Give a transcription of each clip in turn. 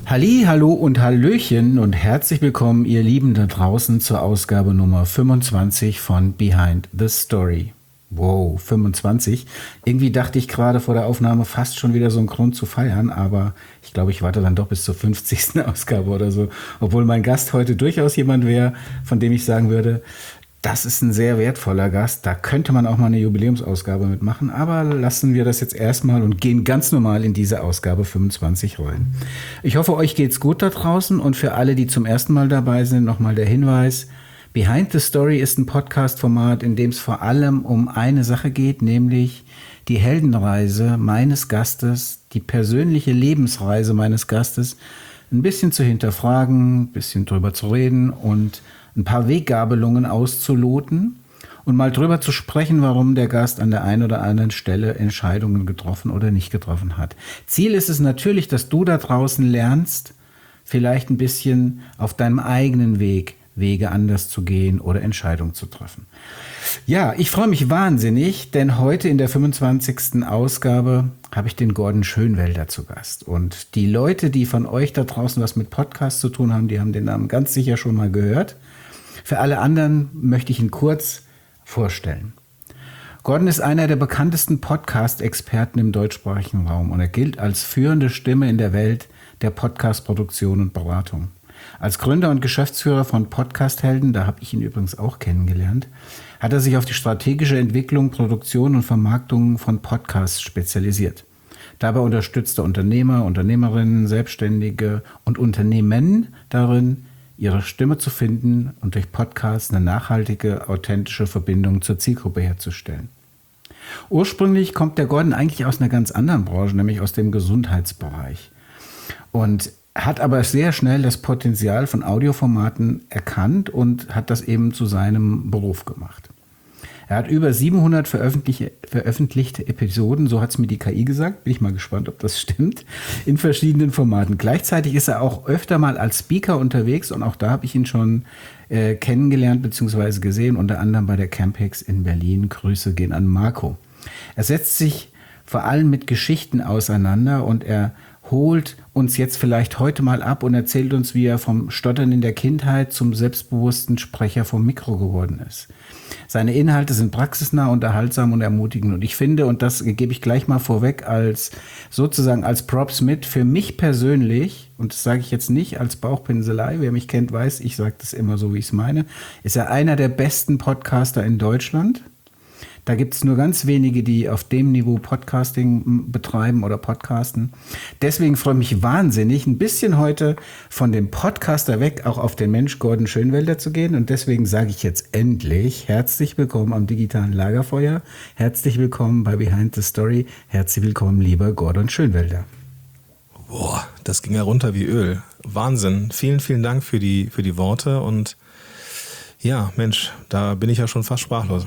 Halli, hallo und Hallöchen und herzlich willkommen, ihr Lieben da draußen, zur Ausgabe Nummer 25 von Behind the Story. Wow, 25. Irgendwie dachte ich gerade vor der Aufnahme fast schon wieder so einen Grund zu feiern, aber ich glaube, ich warte dann doch bis zur 50. Ausgabe oder so. Obwohl mein Gast heute durchaus jemand wäre, von dem ich sagen würde, das ist ein sehr wertvoller Gast. Da könnte man auch mal eine Jubiläumsausgabe mitmachen. Aber lassen wir das jetzt erstmal und gehen ganz normal in diese Ausgabe 25 rein. Ich hoffe, euch geht's gut da draußen. Und für alle, die zum ersten Mal dabei sind, nochmal der Hinweis. Behind the Story ist ein Podcast-Format, in dem es vor allem um eine Sache geht, nämlich die Heldenreise meines Gastes, die persönliche Lebensreise meines Gastes, ein bisschen zu hinterfragen, ein bisschen drüber zu reden und ein paar Weggabelungen auszuloten und mal drüber zu sprechen, warum der Gast an der einen oder anderen Stelle Entscheidungen getroffen oder nicht getroffen hat. Ziel ist es natürlich, dass du da draußen lernst, vielleicht ein bisschen auf deinem eigenen Weg Wege anders zu gehen oder Entscheidungen zu treffen. Ja, ich freue mich wahnsinnig, denn heute in der 25. Ausgabe habe ich den Gordon Schönwelder zu Gast. Und die Leute, die von euch da draußen was mit Podcasts zu tun haben, die haben den Namen ganz sicher schon mal gehört. Für alle anderen möchte ich ihn kurz vorstellen. Gordon ist einer der bekanntesten Podcast-Experten im deutschsprachigen Raum und er gilt als führende Stimme in der Welt der Podcast-Produktion und Beratung. Als Gründer und Geschäftsführer von Podcast-Helden, da habe ich ihn übrigens auch kennengelernt, hat er sich auf die strategische Entwicklung, Produktion und Vermarktung von Podcasts spezialisiert. Dabei unterstützt er Unternehmer, Unternehmerinnen, Selbstständige und Unternehmen darin, ihre Stimme zu finden und durch Podcasts eine nachhaltige, authentische Verbindung zur Zielgruppe herzustellen. Ursprünglich kommt der Gordon eigentlich aus einer ganz anderen Branche, nämlich aus dem Gesundheitsbereich. Und hat aber sehr schnell das Potenzial von Audioformaten erkannt und hat das eben zu seinem Beruf gemacht. Er hat über 700 veröffentlichte Episoden, so hat es mir die KI gesagt, bin ich mal gespannt, ob das stimmt, in verschiedenen Formaten. Gleichzeitig ist er auch öfter mal als Speaker unterwegs und auch da habe ich ihn schon kennengelernt bzw. gesehen, unter anderem bei der Campix in Berlin. Grüße gehen an Marco. Er setzt sich vor allem mit Geschichten auseinander und er holt uns jetzt vielleicht heute mal ab und erzählt uns, wie er vom Stottern in der Kindheit zum selbstbewussten Sprecher vom Mikro geworden ist. Seine Inhalte sind praxisnah, unterhaltsam und ermutigend. Und ich finde, und das gebe ich gleich mal vorweg als sozusagen als Props mit, für mich persönlich, und das sage ich jetzt nicht als Bauchpinselei, wer mich kennt, weiß, ich sage das immer so, wie ich es meine, ist er einer der besten Podcaster in Deutschland. Da gibt es nur ganz wenige, die auf dem Niveau Podcasting betreiben oder podcasten. Deswegen freue ich mich wahnsinnig, ein bisschen heute von dem Podcaster weg auch auf den Mensch Gordon Schönwelder zu gehen. Und deswegen sage ich jetzt endlich herzlich willkommen am digitalen Lagerfeuer. Herzlich willkommen bei Behind the Story. Herzlich willkommen, lieber Gordon Schönwelder. Boah, das ging ja runter wie Öl. Wahnsinn. Vielen, vielen Dank für die Worte. Und ja, Mensch, da bin ich ja schon fast sprachlos.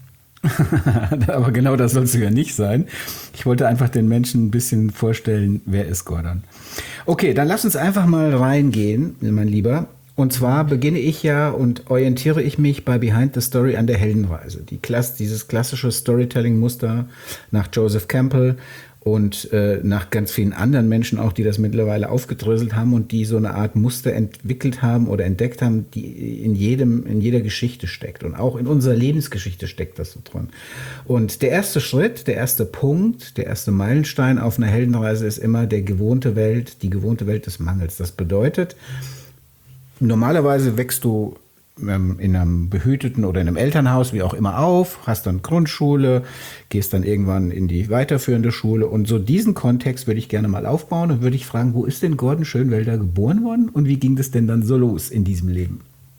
Aber genau das soll es ja nicht sein. Ich wollte einfach den Menschen ein bisschen vorstellen, wer ist Gordon. Okay, dann lass uns einfach mal reingehen, mein Lieber. Und zwar beginne ich ja und orientiere ich mich bei Behind the Story an der Heldenreise. Dieses klassische Storytelling-Muster nach Joseph Campbell und nach ganz vielen anderen Menschen auch, die das mittlerweile aufgedröselt haben und die so eine Art Muster entwickelt haben oder entdeckt haben, die in jeder Geschichte steckt. Und auch in unserer Lebensgeschichte steckt das so drin. Und der erste Schritt, der erste Punkt, der erste Meilenstein auf einer Heldenreise ist immer die gewohnte Welt des Mangels. Das bedeutet, normalerweise wächst du in einem behüteten oder in einem Elternhaus, wie auch immer, auf, hast dann Grundschule, gehst dann irgendwann in die weiterführende Schule und so diesen Kontext würde ich gerne mal aufbauen und würde ich fragen, wo ist denn Gordon Schönwelder geboren worden und wie ging das denn dann so los in diesem Leben?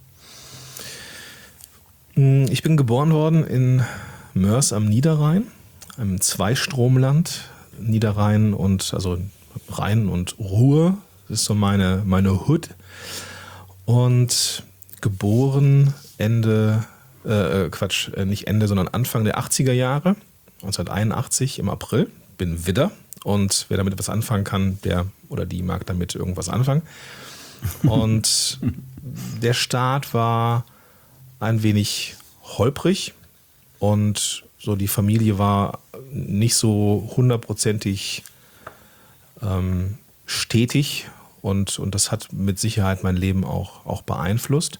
Ich bin geboren worden in Moers am Niederrhein, einem Zweistromland, Niederrhein und also Rhein und Ruhr, das ist so meine Hood. Und geboren nicht Ende, sondern Anfang der 80er Jahre, 1981 im April, bin Widder und wer damit etwas anfangen kann, der oder die mag damit irgendwas anfangen. Und der Start war ein wenig holprig und so die Familie war nicht so hundertprozentig stetig und das hat mit Sicherheit mein Leben auch beeinflusst.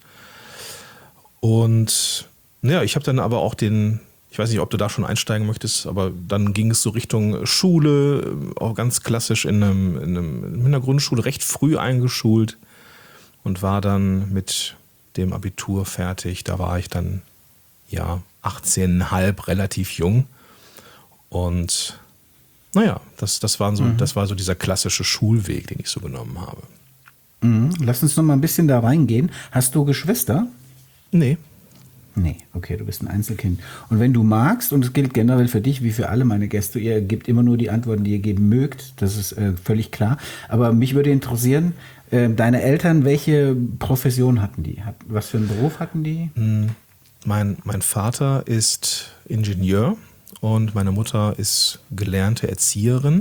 Und ja, ich habe dann aber auch ich weiß nicht, ob du da schon einsteigen möchtest, aber dann ging es so Richtung Schule, auch ganz klassisch in einer Grundschule recht früh eingeschult und war dann mit dem Abitur fertig. Da war ich dann 18,5, relativ jung. Und naja, das war so dieser klassische Schulweg, den ich so genommen habe. Lass uns noch mal ein bisschen da reingehen. Hast du Geschwister? Nee. Nee, okay, du bist ein Einzelkind. Und wenn du magst, und es gilt generell für dich wie für alle meine Gäste, ihr gebt immer nur die Antworten, die ihr geben mögt, das ist völlig klar. Aber mich würde interessieren, deine Eltern, welche Profession hatten die? Was für einen Beruf hatten die? Mein Vater ist Ingenieur und meine Mutter ist gelernte Erzieherin.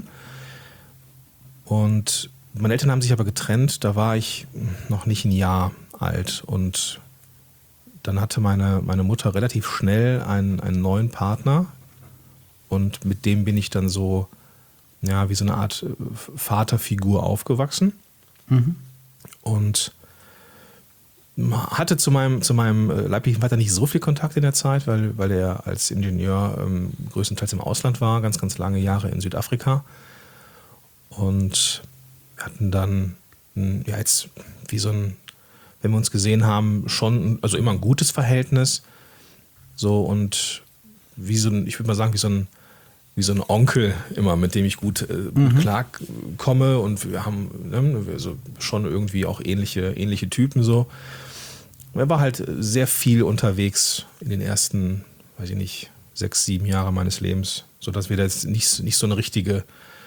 Und meine Eltern haben sich aber getrennt, da war ich noch nicht ein Jahr alt. Und dann hatte meine Mutter relativ schnell einen neuen Partner. Und mit dem bin ich dann so, wie so eine Art Vaterfigur aufgewachsen. Und hatte zu meinem leiblichen Vater nicht so viel Kontakt in der Zeit, weil er als Ingenieur größtenteils im Ausland war, ganz, ganz lange Jahre in Südafrika. Und wir hatten dann jetzt wie so ein, wenn wir uns gesehen haben, schon, also immer ein gutes Verhältnis. So und wie so ein, ich würde mal sagen, wie so ein Onkel immer, mit dem ich gut klarkomme, und wir haben so schon irgendwie auch ähnliche Typen so. Er war halt sehr viel unterwegs in den ersten, 6, 7 Jahre meines Lebens, sodass wir da jetzt nicht so eine richtige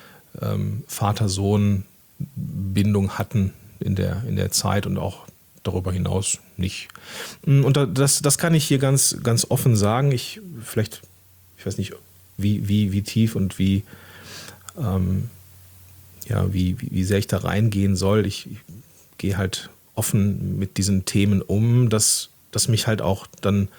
Vater-Sohn-Bindung hatten in der Zeit und auch darüber hinaus nicht. Und das kann ich hier ganz, ganz offen sagen. Ich weiß nicht, wie tief und wie sehr ich da reingehen soll. Ich gehe halt offen mit diesen Themen um, dass mich halt auch dann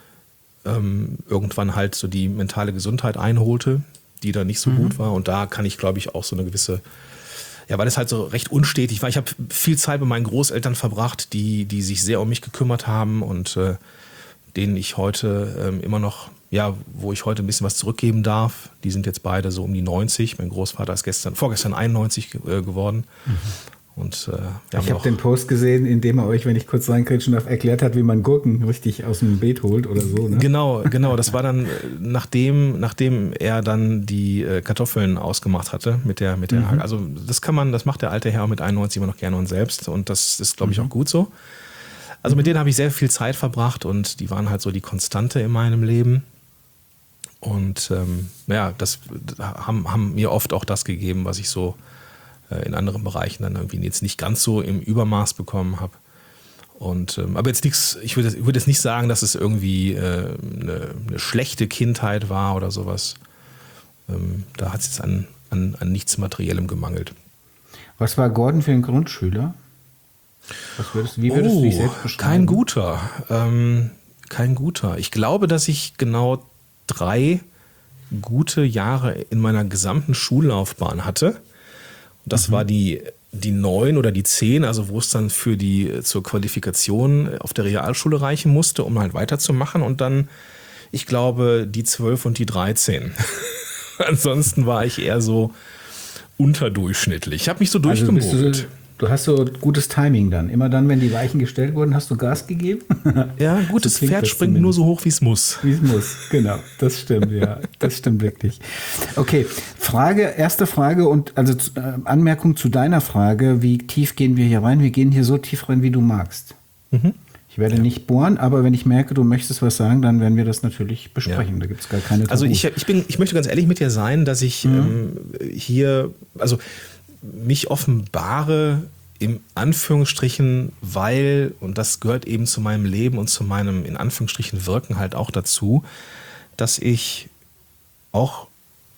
irgendwann halt so die mentale Gesundheit einholte, die da nicht so gut war. Und da kann ich, glaube ich, auch so eine gewisse, weil es halt so recht unstetig war. Ich habe viel Zeit bei meinen Großeltern verbracht, die sich sehr um mich gekümmert haben und denen ich heute immer noch, wo ich heute ein bisschen was zurückgeben darf. Die sind jetzt beide so um die 90. Mein Großvater ist vorgestern 91 geworden. Und ich habe den Post gesehen, in dem er euch, wenn ich kurz reinkritschen darf, erklärt hat, wie man Gurken richtig aus dem Beet holt oder so. Ne? Genau. Das war dann, nachdem er dann die Kartoffeln ausgemacht hatte mit der Also das macht der alte Herr mit 91 immer noch gerne und selbst. Und das ist, glaube ich, auch gut so. Also mit denen habe ich sehr viel Zeit verbracht und die waren halt so die Konstante in meinem Leben. Und das haben mir oft auch das gegeben, was ich so in anderen Bereichen dann irgendwie jetzt nicht ganz so im Übermaß bekommen habe. Und aber jetzt nichts, ich würde jetzt nicht sagen, dass es irgendwie eine schlechte Kindheit war oder sowas. Da hat es jetzt an nichts Materiellem gemangelt. Was war Gordon für ein Grundschüler? Wie würdest du dich selbst beschreiben? Kein guter. Ich glaube, dass ich genau 3 gute Jahre in meiner gesamten Schullaufbahn hatte. Das war die 9 oder die 10, also wo es dann zur Qualifikation auf der Realschule reichen musste, um halt weiterzumachen. Und dann, ich glaube, die 12 und die 13. Ansonsten war ich eher so unterdurchschnittlich. Ich habe mich so durchgemogelt. Du hast so gutes Timing dann. Immer dann, wenn die Weichen gestellt wurden, hast du Gas gegeben? Ja, ein gutes Pferd springt nur so hoch, wie es muss. Wie es muss, genau. Das stimmt, ja. Das stimmt wirklich. Okay, erste Frage und also Anmerkung zu deiner Frage. Wie tief gehen wir hier rein? Wir gehen hier so tief rein, wie du magst. Ich werde nicht bohren, aber wenn ich merke, du möchtest was sagen, dann werden wir das natürlich besprechen. Da gibt es gar keine Tabus. Also ich möchte ganz ehrlich mit dir sein, dass ich hier, also mich offenbare im Anführungsstrichen, weil, und das gehört eben zu meinem Leben und zu meinem in Anführungsstrichen Wirken halt auch dazu, dass ich auch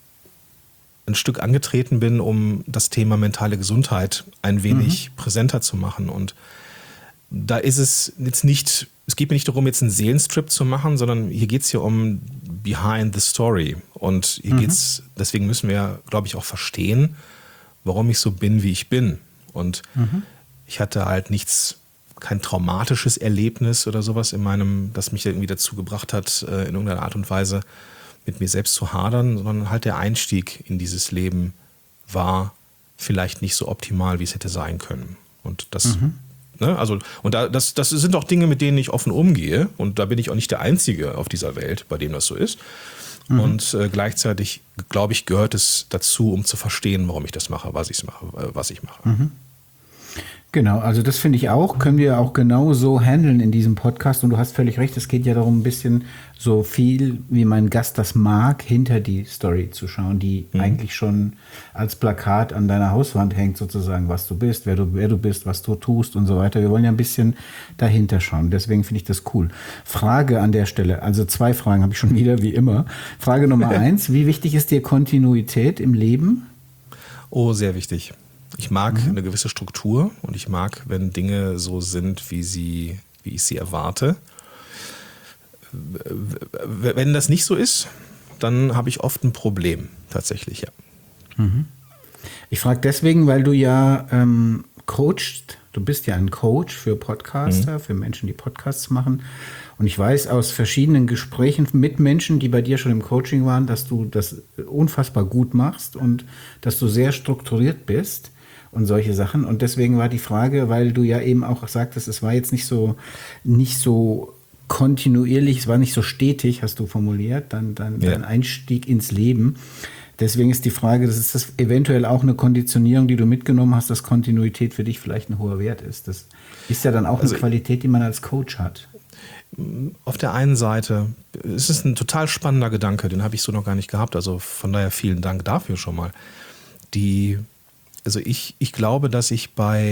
ein Stück angetreten bin, um das Thema mentale Gesundheit ein wenig präsenter zu machen. Und da ist es jetzt nicht, es geht mir nicht darum, jetzt einen Seelenstrip zu machen, sondern hier geht es ja um Behind the Story. Und hier geht's, deswegen müssen wir, glaube ich, auch verstehen, warum ich so bin, wie ich bin. Und ich hatte halt kein traumatisches Erlebnis oder sowas das mich irgendwie dazu gebracht hat, in irgendeiner Art und Weise mit mir selbst zu hadern, sondern halt der Einstieg in dieses Leben war vielleicht nicht so optimal, wie es hätte sein können. Und das, das sind auch Dinge, mit denen ich offen umgehe. Und da bin ich auch nicht der Einzige auf dieser Welt, bei dem das so ist. Und gleichzeitig, glaube ich, gehört es dazu, um zu verstehen, warum ich das mache, was ich mache. Genau, also das finde ich auch, können wir auch genau so handeln in diesem Podcast. Und du hast völlig recht, es geht ja darum, ein bisschen so viel, wie mein Gast das mag, hinter die Story zu schauen, die eigentlich schon als Plakat an deiner Hauswand hängt, sozusagen, was du bist, wer du bist, was du tust und so weiter. Wir wollen ja ein bisschen dahinter schauen. Deswegen finde ich das cool. Frage an der Stelle, also 2 Fragen habe ich schon wieder, wie immer. Frage Nummer 1, wie wichtig ist dir Kontinuität im Leben? Oh, sehr wichtig. Ich mag eine gewisse Struktur und ich mag, wenn Dinge so sind, wie ich sie erwarte. Wenn das nicht so ist, dann habe ich oft ein Problem, tatsächlich, ja. Ich frage deswegen, weil du ja coachst. Du bist ja ein Coach für Podcaster, für Menschen, die Podcasts machen. Und ich weiß aus verschiedenen Gesprächen mit Menschen, die bei dir schon im Coaching waren, dass du das unfassbar gut machst und dass du sehr strukturiert bist und solche Sachen. Und deswegen war die Frage, weil du ja eben auch sagtest, es war jetzt nicht so kontinuierlich, es war nicht so stetig, hast du formuliert, dein Einstieg ins Leben. Deswegen ist die Frage, das ist das eventuell auch eine Konditionierung, die du mitgenommen hast, dass Kontinuität für dich vielleicht ein hoher Wert ist. Das ist ja dann auch eine Qualität, die man als Coach hat. Auf der einen Seite, es ist ein total spannender Gedanke, den habe ich so noch gar nicht gehabt, also von daher vielen Dank dafür schon mal. Ich glaube, dass ich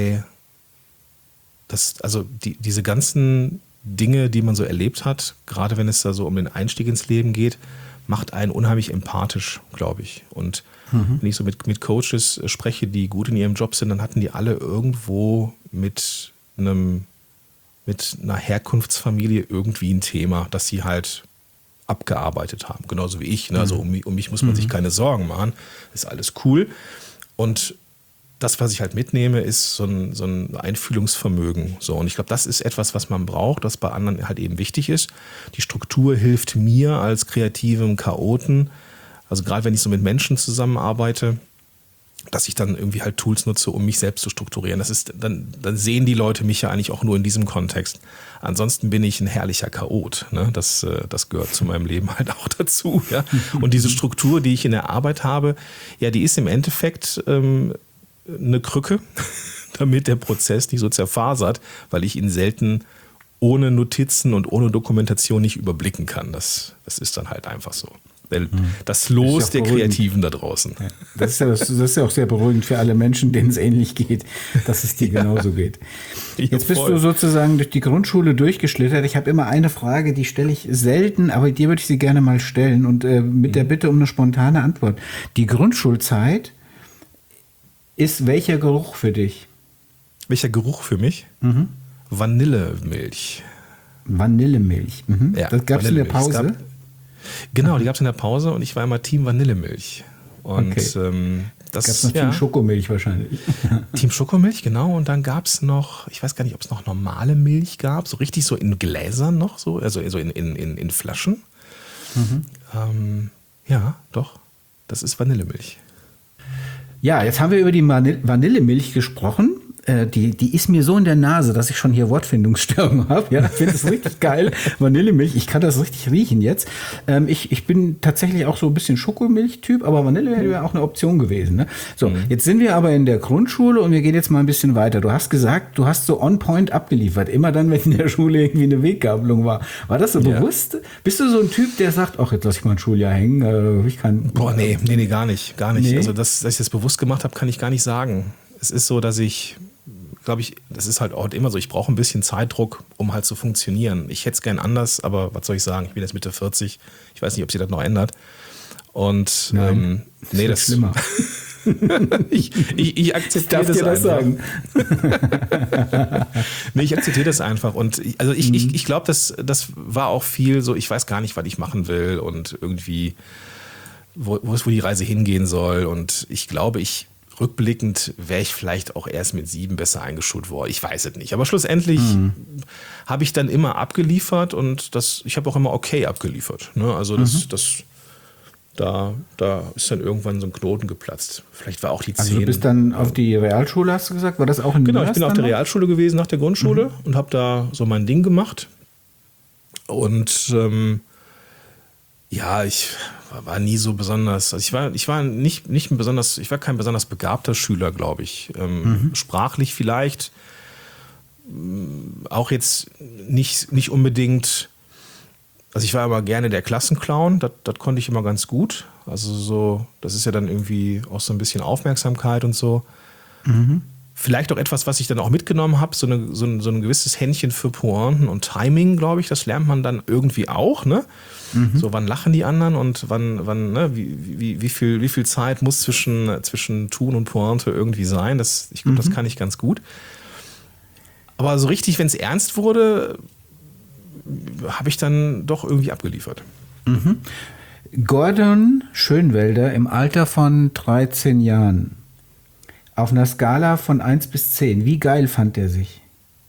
diese ganzen Dinge, die man so erlebt hat, gerade wenn es da so um den Einstieg ins Leben geht, macht einen unheimlich empathisch, glaube ich. Und wenn ich so mit Coaches spreche, die gut in ihrem Job sind, dann hatten die alle irgendwo mit einer Herkunftsfamilie irgendwie ein Thema, das sie halt abgearbeitet haben. Genauso wie ich. Ne? Also um mich muss man sich keine Sorgen machen. Ist alles cool. Und das, was ich halt mitnehme, ist so ein Einfühlungsvermögen. So, und ich glaube, das ist etwas, was man braucht, was bei anderen halt eben wichtig ist. Die Struktur hilft mir als kreativem Chaoten, also gerade wenn ich so mit Menschen zusammenarbeite, dass ich dann irgendwie halt Tools nutze, um mich selbst zu strukturieren. Das ist, dann sehen die Leute mich ja eigentlich auch nur in diesem Kontext. Ansonsten bin ich ein herrlicher Chaot. Ne? Das gehört zu meinem Leben halt auch dazu. Ja? Und diese Struktur, die ich in der Arbeit habe, ja, die ist im Endeffekt eine Krücke, damit der Prozess nicht so zerfasert, weil ich ihn selten ohne Notizen und ohne Dokumentation nicht überblicken kann. Das ist dann halt einfach so. Das Los der Kreativen da draußen. Ja, das ist ja auch sehr beruhigend für alle Menschen, denen es ähnlich geht, dass es dir genauso geht. Jetzt bist du sozusagen durch die Grundschule durchgeschlittert. Ich habe immer eine Frage, die stelle ich selten, aber dir würde ich sie gerne mal stellen und mit der Bitte um eine spontane Antwort. Die Grundschulzeit ist welcher Geruch für dich? Welcher Geruch für mich? Vanillemilch. Vanillemilch. Ja, das gab es in der Pause? Genau, die gab es in der Pause und ich war immer Team Vanillemilch. Und okay. Das gab es noch Team Schokomilch wahrscheinlich. Team Schokomilch, genau. Und dann gab es noch, ich weiß gar nicht, ob es noch normale Milch gab, so richtig so in Gläsern noch, so, also so in Flaschen. Ja, doch. Das ist Vanillemilch. Ja, jetzt haben wir über die Vanillemilch gesprochen. Die ist mir so in der Nase, dass ich schon hier Wortfindungsstörungen habe. Ja, ich finde es richtig geil. Vanillemilch, ich kann das richtig riechen jetzt. Ich bin tatsächlich auch so ein bisschen Schokomilch-Typ, aber Vanille wäre auch eine Option gewesen. Ne? So, jetzt sind wir aber in der Grundschule und wir gehen jetzt mal ein bisschen weiter. Du hast gesagt, du hast so on point abgeliefert. Immer dann, wenn in der Schule irgendwie eine Weggabelung war. War das so bewusst? Bist du so ein Typ, der sagt, ach, jetzt lass ich mal ein Schuljahr hängen? Nee, gar nicht. Nee. Also, dass ich das bewusst gemacht habe, kann ich gar nicht sagen. Es ist so, dass ich, glaube ich, das ist halt auch immer so, ich brauche ein bisschen Zeitdruck, um halt zu funktionieren. Ich hätte es gern anders, aber was soll ich sagen? Ich bin jetzt Mitte 40, ich weiß nicht, ob sich das noch ändert. Und Nein, nee, das ist schlimmer. ich akzeptiere das einfach. Sagen? Nee, ich akzeptiere das einfach. Und ich glaube, das war auch viel so, ich weiß gar nicht, was ich machen will und irgendwie, wo die Reise hingehen soll. Und ich glaube, ich rückblickend wäre ich vielleicht auch erst mit 7 besser eingeschult worden. Ich weiß es nicht. Aber schlussendlich habe ich dann immer abgeliefert und ich habe auch immer okay abgeliefert. Ne? Also da ist dann irgendwann so ein Knoten geplatzt. Vielleicht war auch die 10. Also du bist dann auf die Realschule, hast du gesagt? War das auch in Genau, ich bin auf der Realschule gewesen nach der Grundschule und habe da so mein Ding gemacht. Und ich war nie so besonders, also ich war kein besonders begabter Schüler, glaube ich. Sprachlich vielleicht, auch jetzt nicht unbedingt, also ich war immer gerne der Klassenclown, das konnte ich immer ganz gut. Also so, das ist ja dann irgendwie auch so ein bisschen Aufmerksamkeit und so. Vielleicht auch etwas, was ich dann auch mitgenommen habe, so ein gewisses Händchen für Pointen und Timing, glaube ich, das lernt man dann irgendwie auch, ne? So, wann lachen die anderen und wann ne, wie viel Zeit muss zwischen Tun und Pointe irgendwie sein. Ich glaube, das kann ich ganz gut. Aber so richtig, wenn es ernst wurde, habe ich dann doch irgendwie abgeliefert. Gordon Schönwelder im Alter von 13 Jahren. Auf einer Skala von 1 bis 10. Wie geil fand er sich?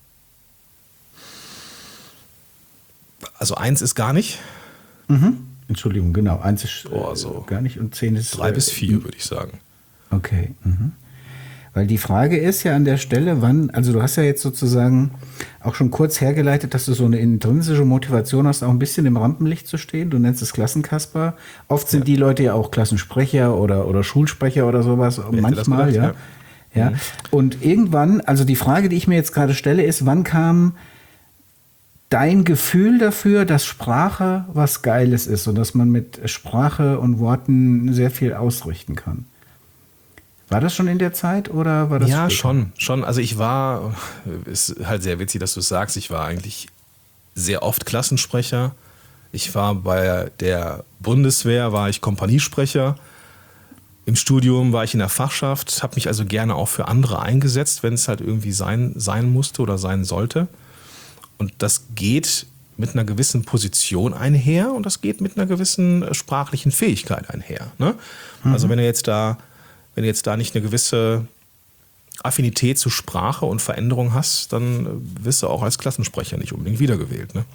Also 1 ist gar nicht. Entschuldigung, genau. 1 ist gar nicht und 10 ist... 3 bis 4, würde ich sagen. Okay. Weil die Frage ist ja an der Stelle, wann, also du hast ja jetzt sozusagen auch schon kurz hergeleitet, dass du so eine intrinsische Motivation hast, auch ein bisschen im Rampenlicht zu stehen. Du nennst es Klassenkasper. Oft sind die Leute ja auch Klassensprecher oder Schulsprecher oder sowas. Manchmal, ja. Ja. Und irgendwann, also die Frage, die ich mir jetzt gerade stelle, ist, wann kam dein Gefühl dafür, dass Sprache was Geiles ist und dass man mit Sprache und Worten sehr viel ausrichten kann? War das schon in der Zeit oder war das Ja, später? schon. Also ist halt sehr witzig, dass du es sagst, ich war eigentlich sehr oft Klassensprecher. Ich war bei der Bundeswehr, war ich Kompaniesprecher. Im Studium war ich in der Fachschaft, habe mich also gerne auch für andere eingesetzt, wenn es halt irgendwie sein musste oder sein sollte. Und das geht mit einer gewissen Position einher und das geht mit einer gewissen sprachlichen Fähigkeit einher. Ne? Also wenn du jetzt da nicht eine gewisse Affinität zu Sprache und Veränderung hast, dann wirst du auch als Klassensprecher nicht unbedingt wiedergewählt. Ne?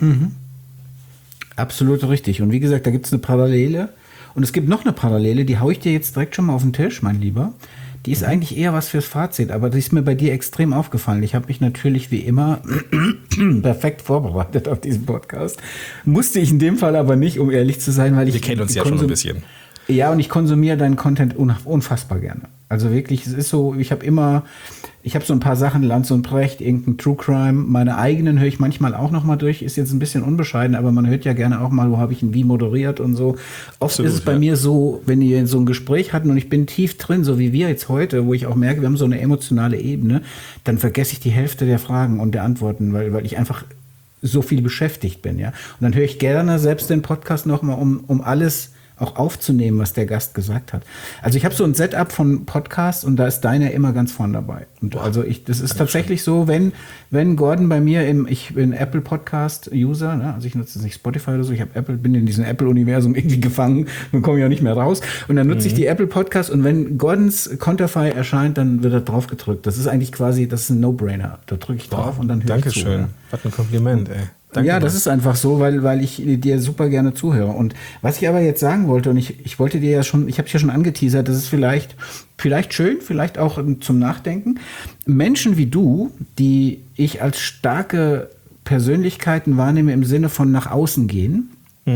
Absolut richtig. Und wie gesagt, da gibt es eine Parallele. Und es gibt noch eine Parallele, die haue ich dir jetzt direkt schon mal auf den Tisch, mein Lieber. Die ist eigentlich eher was fürs Fazit, aber die ist mir bei dir extrem aufgefallen. Ich habe mich natürlich wie immer perfekt vorbereitet auf diesen Podcast. Musste ich in dem Fall aber nicht, um ehrlich zu sein, weil ich... Wir kennen uns ja schon ein bisschen. Ja, und ich konsumiere deinen Content unfassbar gerne. Also wirklich, es ist so, ich habe so ein paar Sachen, Lanz und Precht, irgendein True Crime, meine eigenen höre ich manchmal auch noch mal durch, ist jetzt ein bisschen unbescheiden, aber man hört ja gerne auch mal, wo habe ich ihn wie moderiert und so. Oft Absolut, ist es bei mir so, wenn wir so ein Gespräch hatten und ich bin tief drin, so wie wir jetzt heute, wo ich auch merke, wir haben so eine emotionale Ebene, dann vergesse ich die Hälfte der Fragen und der Antworten, weil ich einfach so viel beschäftigt bin, ja. Und dann höre ich gerne selbst den Podcast noch mal, um alles auch aufzunehmen, was der Gast gesagt hat. Also ich habe so ein Setup von Podcasts und da ist deiner immer ganz vorn dabei. Und also das ist tatsächlich so, wenn Gordon bei mir ich bin Apple Podcast User, ne? Also ich nutze nicht Spotify oder so, bin in diesem Apple-Universum irgendwie gefangen und komme ja nicht mehr raus. Und dann nutze ich die Apple Podcast und wenn Gordons Konterfei erscheint, dann wird da drauf gedrückt. Das ist eigentlich quasi, das ist ein No-Brainer. Da drücke ich drauf und dann höre ich zu. Dankeschön. Ja. Was ein Kompliment, ey. Danke Ja, dir. das ist einfach so, weil ich dir super gerne zuhöre. Und was ich aber jetzt sagen wollte, und ich wollte dir ja schon, ich habe es ja schon angeteasert, das ist vielleicht schön, vielleicht auch zum Nachdenken. Menschen wie du, die ich als starke Persönlichkeiten wahrnehme im Sinne von nach außen gehen,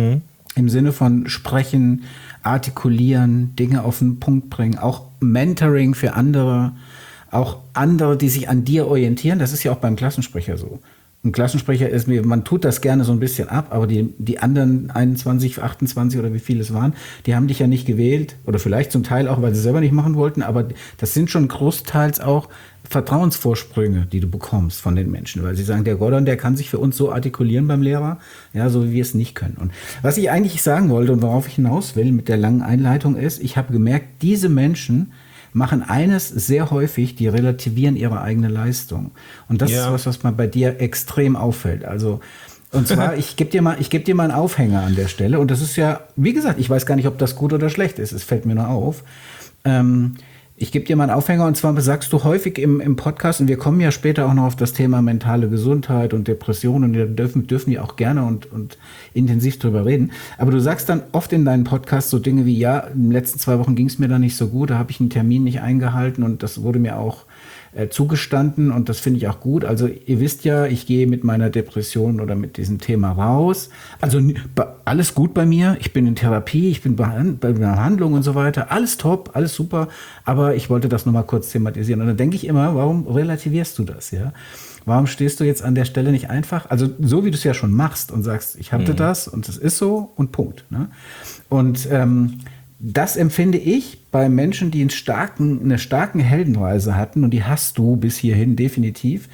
im Sinne von sprechen, artikulieren, Dinge auf den Punkt bringen, auch Mentoring für andere, auch andere, die sich an dir orientieren, das ist ja auch beim Klassensprecher so. Ein Klassensprecher ist mir, man tut das gerne so ein bisschen ab, aber die anderen 21, 28 oder wie viele es waren, die haben dich ja nicht gewählt oder vielleicht zum Teil auch, weil sie selber nicht machen wollten, aber das sind schon großteils auch Vertrauensvorsprünge, die du bekommst von den Menschen, weil sie sagen, der Gordon, der kann sich für uns so artikulieren beim Lehrer, ja, so wie wir es nicht können. Und was ich eigentlich sagen wollte und worauf ich hinaus will mit der langen Einleitung ist, ich habe gemerkt, diese Menschen machen eines sehr häufig, die relativieren ihre eigene Leistung. Und das ist was mir bei dir extrem auffällt. Also, und zwar, ich geb dir mal einen Aufhänger an der Stelle. Und das ist ja, wie gesagt, ich weiß gar nicht, ob das gut oder schlecht ist. Es fällt mir nur auf. Ich gebe dir mal einen Aufhänger, und zwar sagst du häufig im Podcast, und wir kommen ja später auch noch auf das Thema mentale Gesundheit und Depressionen, und da dürfen die auch gerne und intensiv drüber reden. Aber du sagst dann oft in deinen Podcasts so Dinge wie, ja, in den letzten 2 Wochen ging es mir da nicht so gut, da habe ich einen Termin nicht eingehalten und das wurde mir auch zugestanden, und das finde ich auch gut. Also ihr wisst ja, ich gehe mit meiner Depression oder mit diesem Thema raus. Also alles gut bei mir. Ich bin in Therapie, ich bin bei Behandlung und so weiter. Alles top, alles super. Aber ich wollte das nochmal kurz thematisieren. Und dann denke ich immer, warum relativierst du das? Ja? Warum stehst du jetzt an der Stelle nicht einfach? Also so wie du es ja schon machst und sagst, ich hatte das und es ist so und Punkt. Ne? Und das empfinde ich bei Menschen, die eine starke Heldenreise hatten, und die hast du bis hierhin definitiv,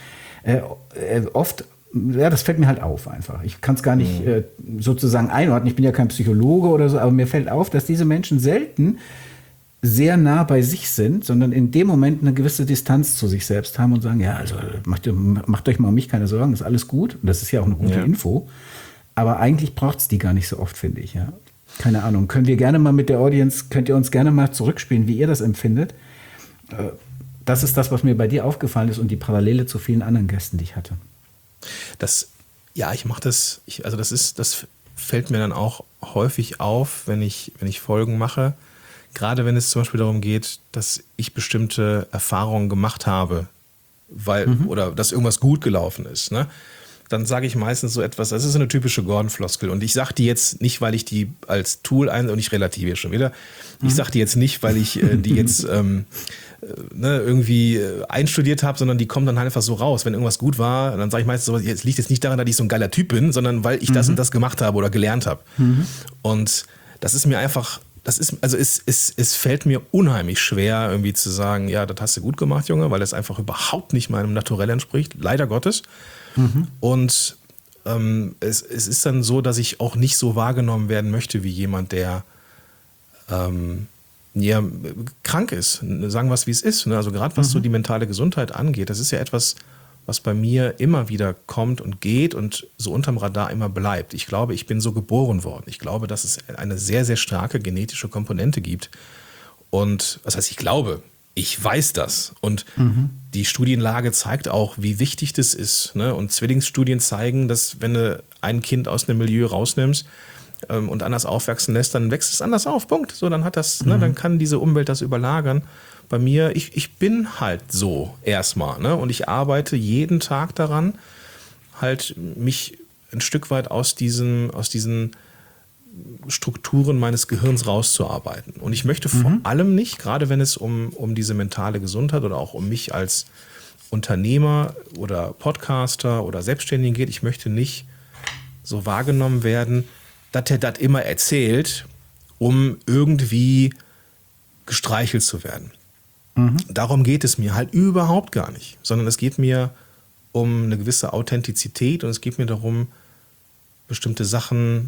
oft, ja, das fällt mir halt auf einfach. Ich kann es gar nicht sozusagen einordnen. Ich bin ja kein Psychologe oder so, aber mir fällt auf, dass diese Menschen selten sehr nah bei sich sind, sondern in dem Moment eine gewisse Distanz zu sich selbst haben und sagen, ja, also macht euch mal um mich keine Sorgen, ist alles gut. Und das ist ja auch eine gute Info. Aber eigentlich braucht es die gar nicht so oft, finde ich, ja. Keine Ahnung. Könnt ihr uns gerne mal zurückspielen, wie ihr das empfindet? Das ist das, was mir bei dir aufgefallen ist, und die Parallele zu vielen anderen Gästen, die ich hatte. Ich mache das, das fällt mir dann auch häufig auf, wenn ich Folgen mache. Gerade wenn es zum Beispiel darum geht, dass ich bestimmte Erfahrungen gemacht habe, oder dass irgendwas gut gelaufen ist, ne? Dann sage ich meistens so etwas, das ist eine typische Gordon-Floskel, und ich sage die jetzt nicht, weil ich die als Tool und ich relativiere schon wieder, ich sage die jetzt nicht, weil ich die jetzt irgendwie einstudiert habe, sondern die kommen dann halt einfach so raus. Wenn irgendwas gut war, dann sage ich meistens so, es liegt jetzt nicht daran, dass ich so ein geiler Typ bin, sondern weil ich das und das gemacht habe oder gelernt habe. Und das ist mir einfach, es fällt mir unheimlich schwer, irgendwie zu sagen, ja, das hast du gut gemacht, Junge, weil das einfach überhaupt nicht meinem Naturell entspricht, leider Gottes. Und es ist dann so, dass ich auch nicht so wahrgenommen werden möchte wie jemand, der krank ist. Sagen wir es, wie es ist. Ne? Also gerade was so die mentale Gesundheit angeht, das ist ja etwas, was bei mir immer wieder kommt und geht und so unterm Radar immer bleibt. Ich glaube, ich bin so geboren worden. Ich glaube, dass es eine sehr, sehr starke genetische Komponente gibt. Und was heißt, ich glaube, ich weiß das. Und die Studienlage zeigt auch, wie wichtig das ist. Ne? Und Zwillingsstudien zeigen, dass wenn du ein Kind aus einem Milieu rausnimmst und anders aufwachsen lässt, dann wächst es anders auf. Punkt. So, dann hat das, dann kann diese Umwelt das überlagern. Bei mir, ich bin halt so erstmal. Ne? Und ich arbeite jeden Tag daran, halt mich ein Stück weit aus diesen Strukturen meines Gehirns rauszuarbeiten. Und ich möchte vor allem nicht, gerade wenn es um diese mentale Gesundheit oder auch um mich als Unternehmer oder Podcaster oder Selbstständigen geht, ich möchte nicht so wahrgenommen werden, dass er das immer erzählt, um irgendwie gestreichelt zu werden. Darum geht es mir halt überhaupt gar nicht, sondern es geht mir um eine gewisse Authentizität, und es geht mir darum, bestimmte Sachen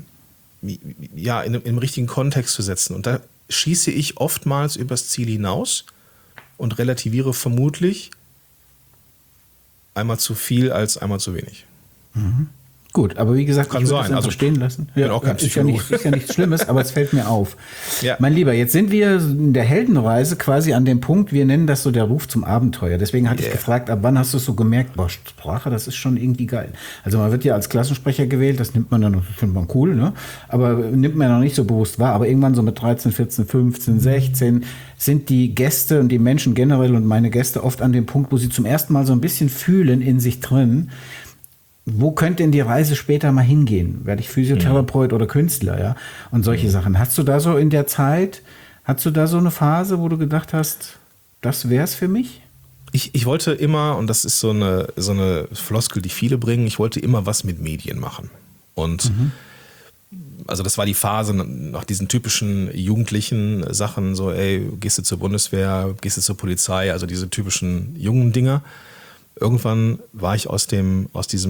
im richtigen Kontext zu setzen. Und da schieße ich oftmals übers Ziel hinaus und relativiere vermutlich einmal zu viel als einmal zu wenig. Gut, aber wie gesagt, kann ich würde sein. das so stehen lassen. Bin auch kein Psychologe. Ist ja nichts Schlimmes, aber es fällt mir auf. Ja. Mein Lieber, jetzt sind wir in der Heldenreise quasi an dem Punkt, wir nennen das so der Ruf zum Abenteuer. Deswegen hatte ich gefragt, ab wann hast du es so gemerkt, boah, Sprache, das ist schon irgendwie geil. Also man wird ja als Klassensprecher gewählt, das nimmt man dann, findet man cool, ne? Aber nimmt man noch nicht so bewusst wahr. Aber irgendwann so mit 13, 14, 15, 16 sind die Gäste und die Menschen generell und meine Gäste oft an dem Punkt, wo sie zum ersten Mal so ein bisschen fühlen in sich drin, wo könnte denn die Reise später mal hingehen? Werde ich Physiotherapeut oder Künstler, ja? Und solche Sachen. Hast du da so in der Zeit, so eine Phase, wo du gedacht hast, das wär's für mich? Ich wollte immer, und das ist so eine Floskel, die viele bringen, ich wollte immer was mit Medien machen. Und also das war die Phase nach diesen typischen jugendlichen Sachen, so gehst du zur Bundeswehr, gehst du zur Polizei, also diese typischen jungen Dinger. Irgendwann war ich aus dieser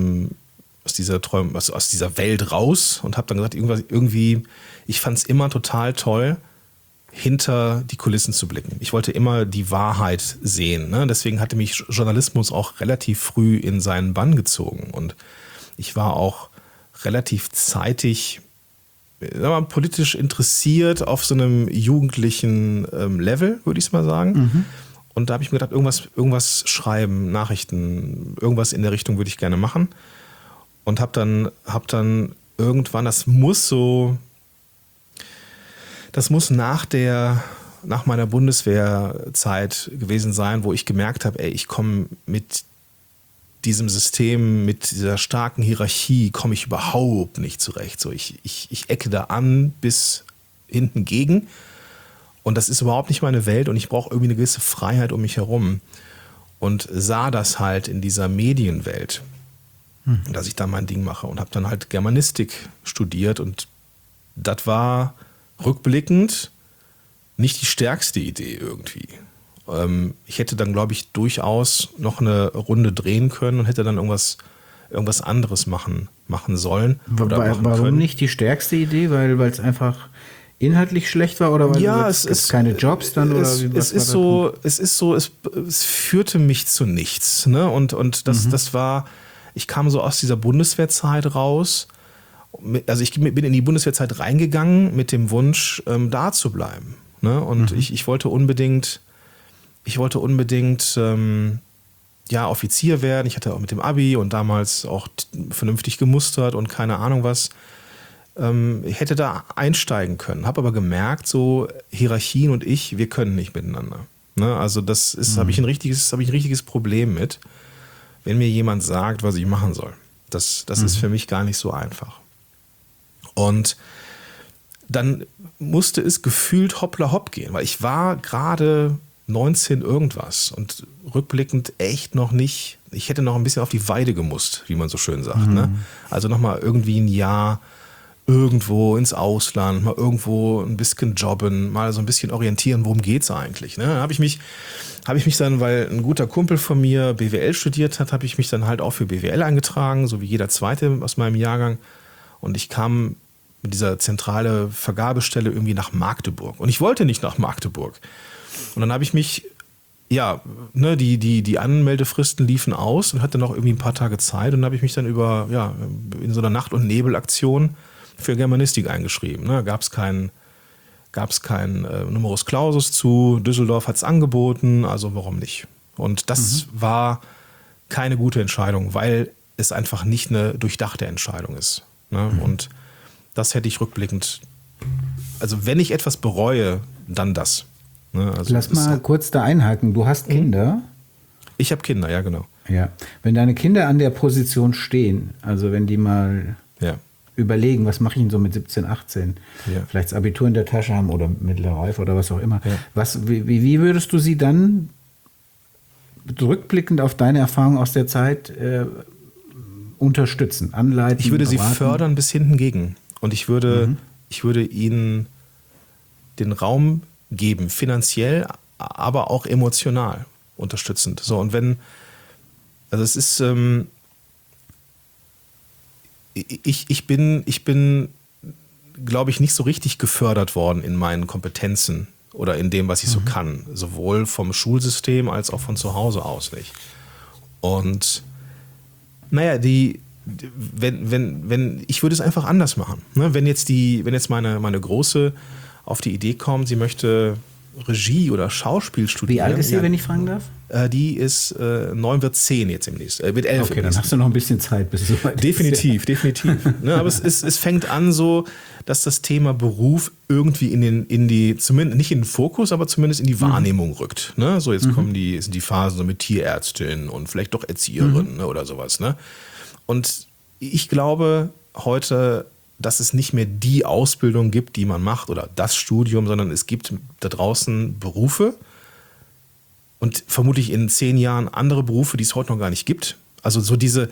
Welt raus und habe dann gesagt, irgendwie, ich fand es immer total toll, hinter die Kulissen zu blicken. Ich wollte immer die Wahrheit sehen. Ne? Deswegen hatte mich Journalismus auch relativ früh in seinen Bann gezogen. Und ich war auch relativ zeitig sag mal, politisch interessiert auf so einem jugendlichen Level, würde ich es mal sagen. Und da habe ich mir gedacht, irgendwas schreiben, Nachrichten, irgendwas in der Richtung würde ich gerne machen. Und hab dann irgendwann, das muss nach meiner Bundeswehrzeit gewesen sein, wo ich gemerkt habe, ich komme mit diesem System, mit dieser starken Hierarchie, komme ich überhaupt nicht zurecht. So, ich ecke da an bis hinten gegen und das ist überhaupt nicht meine Welt und ich brauche irgendwie eine gewisse Freiheit um mich herum und sah das halt in dieser Medienwelt, dass ich da mein Ding mache und habe dann halt Germanistik studiert und das war rückblickend nicht die stärkste Idee irgendwie. Ich hätte dann, glaube ich, durchaus noch eine Runde drehen können und hätte dann irgendwas anderes machen sollen. Warum nicht die stärkste Idee? Weil es einfach inhaltlich schlecht war oder weil es keine Jobs dann? Es führte mich zu nichts. Ne? Und das war, ich kam so aus dieser Bundeswehrzeit raus. Also ich bin in die Bundeswehrzeit reingegangen mit dem Wunsch, da zu bleiben. Ne? Und ich wollte unbedingt Offizier werden. Ich hatte auch mit dem Abi und damals auch vernünftig gemustert und keine Ahnung was. Ich hätte da einsteigen können, habe aber gemerkt, so Hierarchien und wir können nicht miteinander. Ne? Also habe ich ein richtiges Problem mit, wenn mir jemand sagt, was ich machen soll. Das ist für mich gar nicht so einfach. Und dann musste es gefühlt hoppla hopp gehen, weil ich war gerade 19 irgendwas und rückblickend echt noch nicht, ich hätte noch ein bisschen auf die Weide gemusst, wie man so schön sagt. Ne? Also nochmal irgendwie ein Jahr irgendwo ins Ausland, mal irgendwo ein bisschen jobben, mal so ein bisschen orientieren, worum geht's eigentlich. Ne? Dann habe ich mich dann, weil ein guter Kumpel von mir BWL studiert hat, habe ich mich dann halt auch für BWL eingetragen, so wie jeder Zweite aus meinem Jahrgang. Und ich kam mit dieser zentrale Vergabestelle irgendwie nach Magdeburg. Und ich wollte nicht nach Magdeburg. Und dann habe ich mich, die Anmeldefristen liefen aus und hatte noch irgendwie ein paar Tage Zeit. Und dann habe ich mich dann in so einer Nacht- und Nebelaktion für Germanistik eingeschrieben. Ne? Gab es kein Numerus Clausus zu. Düsseldorf hat es angeboten, also warum nicht? Und das war keine gute Entscheidung, weil es einfach nicht eine durchdachte Entscheidung ist. Ne? Und das hätte ich rückblickend, also wenn ich etwas bereue, dann das. Ne? Also lass mal kurz da einhaken. Du hast Kinder? Ich habe Kinder, ja genau. Ja. Wenn deine Kinder an der Position stehen, also wenn die mal überlegen, was mache ich denn so mit 17, 18, vielleicht das Abitur in der Tasche haben oder mittlere Reife oder was auch immer. Ja. Wie würdest du sie dann rückblickend auf deine Erfahrung aus der Zeit unterstützen, anleiten? Ich würde sie fördern bis hinten gegen. Und ich würde ihnen den Raum geben, finanziell, aber auch emotional unterstützend. So, und es ist, ich bin, glaube ich, nicht so richtig gefördert worden in meinen Kompetenzen oder in dem, was ich so kann. Sowohl vom Schulsystem als auch von zu Hause aus nicht. Und naja, wenn ich würde es einfach anders machen. Ne? Wenn jetzt meine Große auf die Idee kommt, sie möchte Regie oder Schauspiel studieren. Wie alt ist sie, wenn ich fragen darf? Die ist 9, wird 10 jetzt im nächsten, wird 11. Okay, dann hast du noch ein bisschen Zeit, bis es soweit ist. Definitiv. Ne, aber es fängt an so, dass das Thema Beruf irgendwie zumindest nicht in den Fokus, aber zumindest in die Wahrnehmung rückt. Ne? So, jetzt sind die Phasen so mit Tierärztin und vielleicht doch Erzieherin oder sowas. Ne? Und ich glaube heute, dass es nicht mehr die Ausbildung gibt, die man macht oder das Studium, sondern es gibt da draußen Berufe und vermutlich in 10 Jahren andere Berufe, die es heute noch gar nicht gibt. Also so dieses,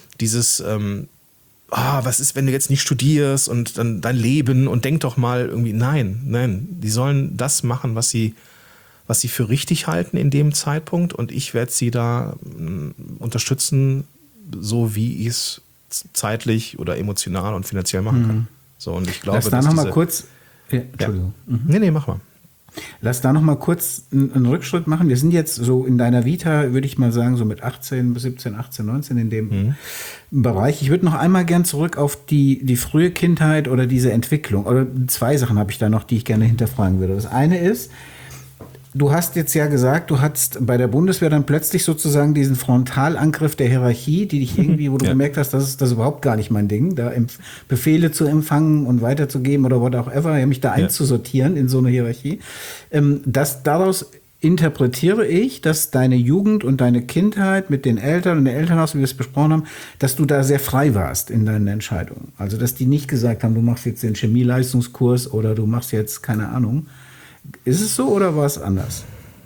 was ist, wenn du jetzt nicht studierst und dann dein Leben und denk doch mal irgendwie, nein, die sollen das machen, was sie für richtig halten in dem Zeitpunkt und ich werde sie da unterstützen, so wie ich es zeitlich oder emotional und finanziell machen kann. So, und ich glaube, lass da noch mal kurz. Ja, Entschuldigung. Nee, mach mal. Lass da noch mal kurz einen Rückschritt machen. Wir sind jetzt so in deiner Vita, würde ich mal sagen, so mit 18 bis 17, 18, 19 in dem Bereich. Ich würde noch einmal gern zurück auf die frühe Kindheit oder diese Entwicklung. Oder zwei Sachen habe ich da noch, die ich gerne hinterfragen würde. Das eine ist, du hast jetzt ja gesagt, du hattest bei der Bundeswehr dann plötzlich sozusagen diesen Frontalangriff der Hierarchie, die dich irgendwie, wo du gemerkt hast, das ist überhaupt gar nicht mein Ding, da Befehle zu empfangen und weiterzugeben oder whatever, mich da einzusortieren in so eine Hierarchie. Daraus interpretiere ich, dass deine Jugend und deine Kindheit mit den Eltern und der Elternhaus, wie wir es besprochen haben, dass du da sehr frei warst in deinen Entscheidungen. Also, dass die nicht gesagt haben, du machst jetzt den Chemieleistungskurs oder du machst jetzt, keine Ahnung. Ist es so oder war es anders?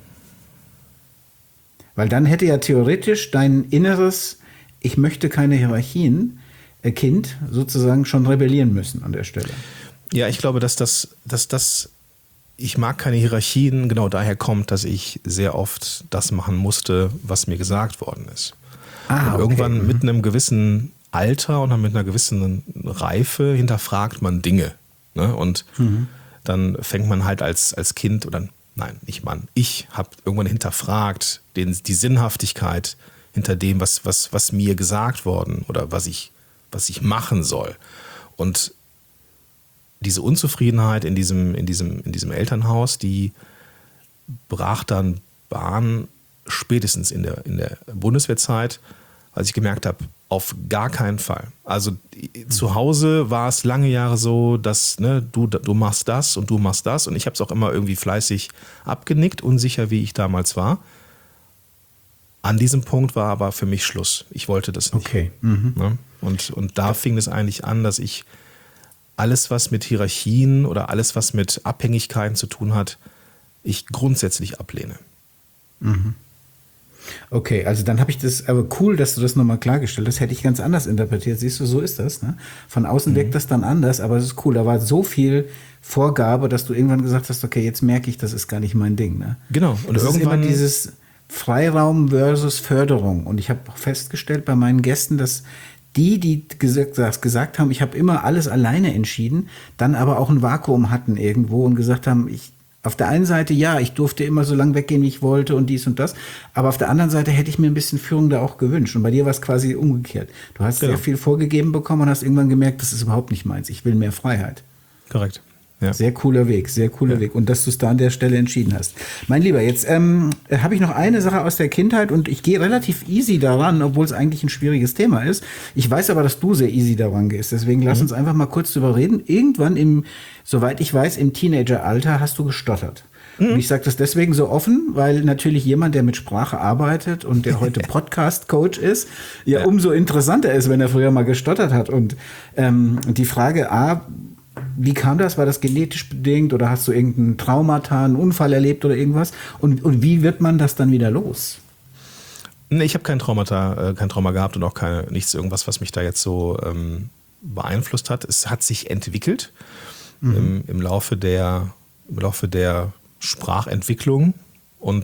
Weil dann hätte ja theoretisch dein inneres, ich möchte keine Hierarchien, Kind sozusagen schon rebellieren müssen an der Stelle. Ja, ich glaube, dass ich mag keine Hierarchien, genau daher kommt, dass ich sehr oft das machen musste, was mir gesagt worden ist. Und irgendwann mit einem gewissen Alter und dann mit einer gewissen Reife hinterfragt man Dinge. Ne? Und dann fängt man halt als Kind ich habe irgendwann hinterfragt die Sinnhaftigkeit hinter dem, was mir gesagt worden oder was ich machen soll. Und diese Unzufriedenheit in diesem Elternhaus, die brach dann Bahn spätestens in der Bundeswehrzeit, als ich gemerkt habe, auf gar keinen Fall. Also zu Hause war es lange Jahre so, dass du machst das und du machst das. Und ich habe es auch immer irgendwie fleißig abgenickt, unsicher wie ich damals war. An diesem Punkt war aber für mich Schluss. Ich wollte das nicht. Okay. Ne? Und da fing es eigentlich an, dass ich alles, was mit Hierarchien oder alles, was mit Abhängigkeiten zu tun hat, ich grundsätzlich ablehne. Okay, also dann habe ich das, aber cool, dass du das nochmal klargestellt hast, hätte ich ganz anders interpretiert. Siehst du, so ist das. Ne? Von außen wirkt das dann anders, aber es ist cool. Da war so viel Vorgabe, dass du irgendwann gesagt hast, okay, jetzt merke ich, das ist gar nicht mein Ding. Ne? Genau. Und das irgendwann ist immer dieses Freiraum versus Förderung. Und ich habe auch festgestellt bei meinen Gästen, dass die gesagt haben, ich habe immer alles alleine entschieden, dann aber auch ein Vakuum hatten irgendwo und gesagt haben, auf der einen Seite, ja, ich durfte immer so lange weggehen, wie ich wollte und dies und das. Aber auf der anderen Seite hätte ich mir ein bisschen Führung da auch gewünscht. Und bei dir war es quasi umgekehrt. Du hast sehr viel vorgegeben bekommen und hast irgendwann gemerkt, das ist überhaupt nicht meins. Ich will mehr Freiheit. Korrekt. Ja. Sehr cooler Weg, sehr cooler Weg. Und dass du es da an der Stelle entschieden hast. Mein Lieber, jetzt habe ich noch eine Sache aus der Kindheit und ich gehe relativ easy daran, obwohl es eigentlich ein schwieriges Thema ist. Ich weiß aber, dass du sehr easy daran gehst. Deswegen lass uns einfach mal kurz drüber reden. Irgendwann soweit ich weiß, im Teenageralter hast du gestottert. Und ich sage das deswegen so offen, weil natürlich jemand, der mit Sprache arbeitet und der heute Podcast-Coach ist, umso interessanter ist, wenn er früher mal gestottert hat. Und die Frage wie kam das? War das genetisch bedingt oder hast du irgendein Traumata, einen Unfall erlebt oder irgendwas? Und wie wird man das dann wieder los? Nee, ich habe kein Trauma gehabt und auch nichts irgendwas, was mich da jetzt so beeinflusst hat. Es hat sich entwickelt im Laufe der Sprachentwicklung und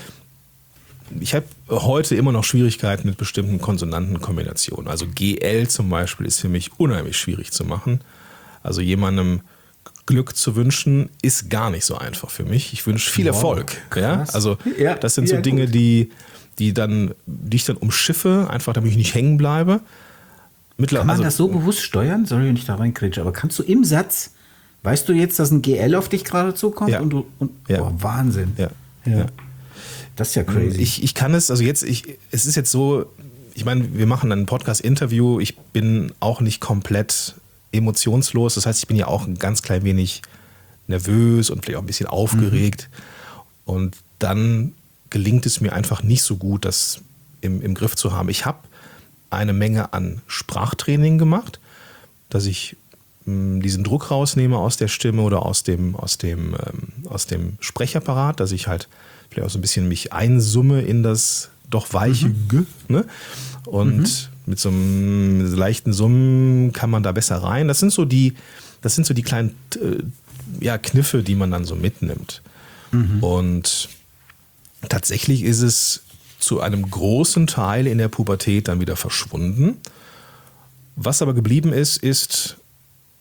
ich habe heute immer noch Schwierigkeiten mit bestimmten Konsonantenkombinationen. Also GL zum Beispiel ist für mich unheimlich schwierig zu machen. Also jemandem Glück zu wünschen, ist gar nicht so einfach für mich. Ich wünsche viel Erfolg. Ja? Also das sind so Dinge, die ich dann umschiffe, einfach damit ich nicht hängen bleibe. Kann man das so bewusst steuern? Sorry, wenn ich da reinkrätsche, aber kannst du im Satz, weißt du jetzt, dass ein GL auf dich gerade zukommt? Ja. Wahnsinn. Ja. Das ist ja crazy. Ich kann es, also jetzt, es ist jetzt so, ich meine, wir machen ein Podcast-Interview, ich bin auch nicht komplett emotionslos, das heißt, ich bin ja auch ein ganz klein wenig nervös und vielleicht auch ein bisschen aufgeregt und dann gelingt es mir einfach nicht so gut, das im Griff zu haben. Ich habe eine Menge an Sprachtraining gemacht, dass ich diesen Druck rausnehme aus der Stimme oder aus dem Sprechapparat, dass ich halt vielleicht auch so ein bisschen mich einsumme in das doch weiche G, ne? Und mit so einem leichten Summen kann man da besser rein. Das sind so die kleinen Kniffe, die man dann so mitnimmt. Und tatsächlich ist es zu einem großen Teil in der Pubertät dann wieder verschwunden. Was aber geblieben ist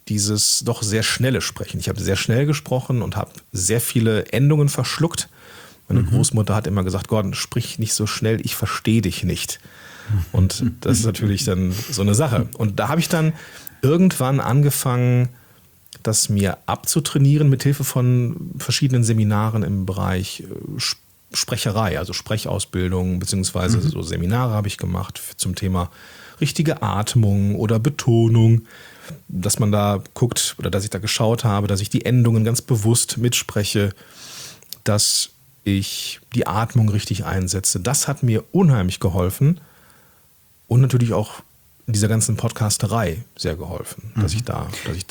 dieses doch sehr schnelle Sprechen. Ich habe sehr schnell gesprochen und habe sehr viele Endungen verschluckt. Meine Großmutter hat immer gesagt, Gordon, sprich nicht so schnell, ich verstehe dich nicht. Und das ist natürlich dann so eine Sache. Und da habe ich dann irgendwann angefangen, das mir abzutrainieren mit Hilfe von verschiedenen Seminaren im Bereich Sprecherei, also Sprechausbildung, beziehungsweise so Seminare habe ich gemacht zum Thema richtige Atmung oder Betonung, dass man da guckt oder dass ich da geschaut habe, dass ich die Endungen ganz bewusst mitspreche, dass ich die Atmung richtig einsetze. Das hat mir unheimlich geholfen und natürlich auch in dieser ganzen Podcasterei sehr geholfen, dass ich da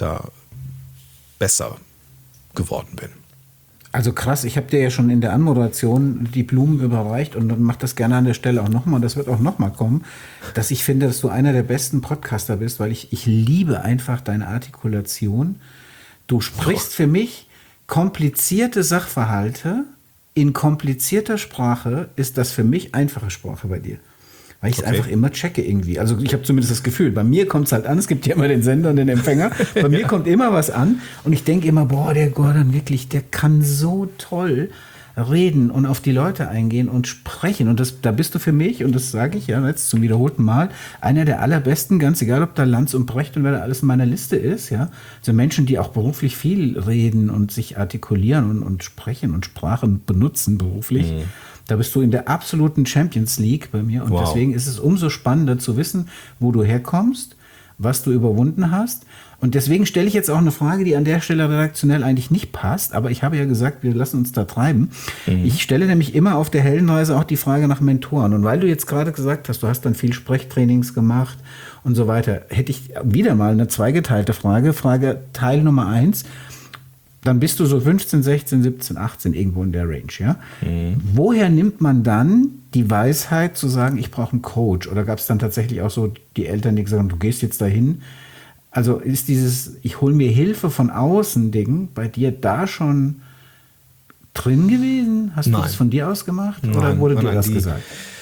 besser geworden bin. Also krass, ich habe dir ja schon in der Anmoderation die Blumen überreicht und mach das gerne an der Stelle auch nochmal, und das wird auch nochmal kommen, dass ich finde, dass du einer der besten Podcaster bist, weil ich liebe einfach deine Artikulation. Du sprichst für mich komplizierte Sachverhalte in komplizierter Sprache, ist das für mich einfache Sprache bei dir. Weil ich es einfach immer checke irgendwie. Also ich habe zumindest das Gefühl, bei mir kommt es halt an, es gibt ja immer den Sender und den Empfänger, bei mir kommt immer was an und ich denke immer, boah, der Gordon wirklich, der kann so toll reden und auf die Leute eingehen und sprechen. Und da bist du für mich, und das sage ich ja jetzt zum wiederholten Mal, einer der allerbesten, ganz egal, ob da Lanz und Brecht und wer da alles in meiner Liste ist, ja. So Menschen, die auch beruflich viel reden und sich artikulieren und sprechen und Sprachen benutzen beruflich. Da bist du in der absoluten Champions League bei mir. Und deswegen ist es umso spannender zu wissen, wo du herkommst, was du überwunden hast. Und deswegen stelle ich jetzt auch eine Frage, die an der Stelle redaktionell eigentlich nicht passt. Aber ich habe ja gesagt, wir lassen uns da treiben. Ich stelle nämlich immer auf der Heldenreise auch die Frage nach Mentoren. Und weil du jetzt gerade gesagt hast, du hast dann viel Sprechtrainings gemacht und so weiter, hätte ich wieder mal eine zweigeteilte Frage. Frage Teil Nummer 1. Dann bist du so 15, 16, 17, 18 irgendwo in der Range, ja? Woher nimmt man dann die Weisheit zu sagen, ich brauche einen Coach? Oder gab es dann tatsächlich auch so die Eltern, die gesagt haben, du gehst jetzt dahin? Also ist dieses, ich hole mir Hilfe von außen Ding bei dir da schon drin gewesen? Hast du das von dir aus gemacht? Oder wurde dir das gesagt?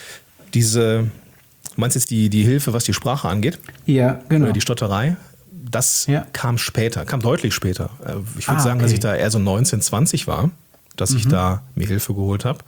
Du meinst jetzt die Hilfe, was die Sprache angeht? Ja, genau. Oder die Stotterei? Das kam später, kam deutlich später. Ich würde sagen, dass ich da eher so 19, 20 war, dass ich da mir Hilfe geholt habe.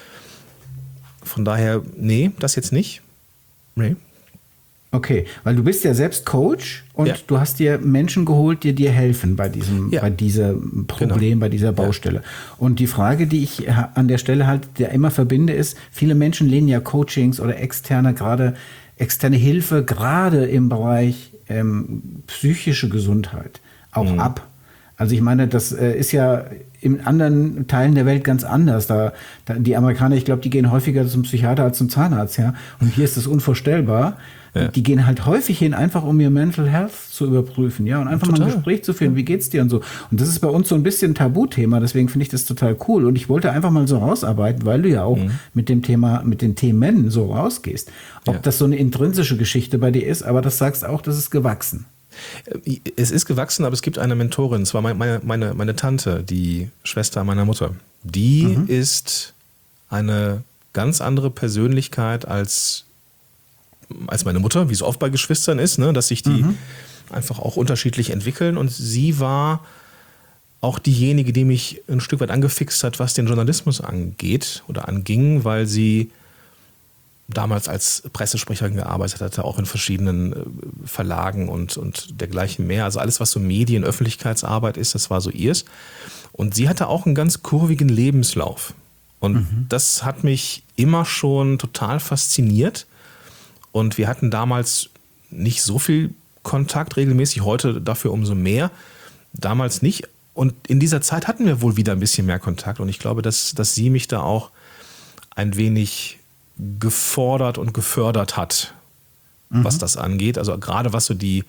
Von daher, nee, das jetzt nicht. Nee. Okay, weil du bist ja selbst Coach und du hast dir Menschen geholt, die dir helfen bei diesem Problem, bei dieser Baustelle. Ja. Und die Frage, die ich an der Stelle halt immer verbinde, ist, viele Menschen lehnen ja Coachings oder externe Hilfe, gerade im Bereich psychische Gesundheit auch ab. Also ich meine, das ist ja in anderen Teilen der Welt ganz anders. Die Amerikaner, ich glaube, die gehen häufiger zum Psychiater als zum Zahnarzt, ja. Und hier ist das unvorstellbar. Ja. Die gehen halt häufig hin, einfach um ihr Mental Health zu überprüfen, ja, und einfach mal ein Gespräch zu führen, wie geht's dir und so. Und das ist bei uns so ein bisschen ein Tabuthema, deswegen finde ich das total cool. Und ich wollte einfach mal so rausarbeiten, weil du ja auch mit dem Thema, mit den Themen so rausgehst. Ob das so eine intrinsische Geschichte bei dir ist, aber das sagst auch, das ist gewachsen. Es ist gewachsen, aber es gibt eine Mentorin, und zwar meine Tante, die Schwester meiner Mutter. Die ist eine ganz andere Persönlichkeit als meine Mutter, wie so oft bei Geschwistern ist, ne? Dass sich die einfach auch unterschiedlich entwickeln. Und sie war auch diejenige, die mich ein Stück weit angefixt hat, was den Journalismus angeht oder anging, weil sie damals als Pressesprecherin gearbeitet hatte, auch in verschiedenen Verlagen und dergleichen mehr. Also alles, was so Medien-, Öffentlichkeitsarbeit ist, das war so ihrs. Und sie hatte auch einen ganz kurvigen Lebenslauf. Und das hat mich immer schon total fasziniert. Und wir hatten damals nicht so viel Kontakt regelmäßig, heute dafür umso mehr. Damals nicht. Und in dieser Zeit hatten wir wohl wieder ein bisschen mehr Kontakt. Und ich glaube, dass sie mich da auch ein wenig gefordert und gefördert hat, was das angeht. Also gerade was so die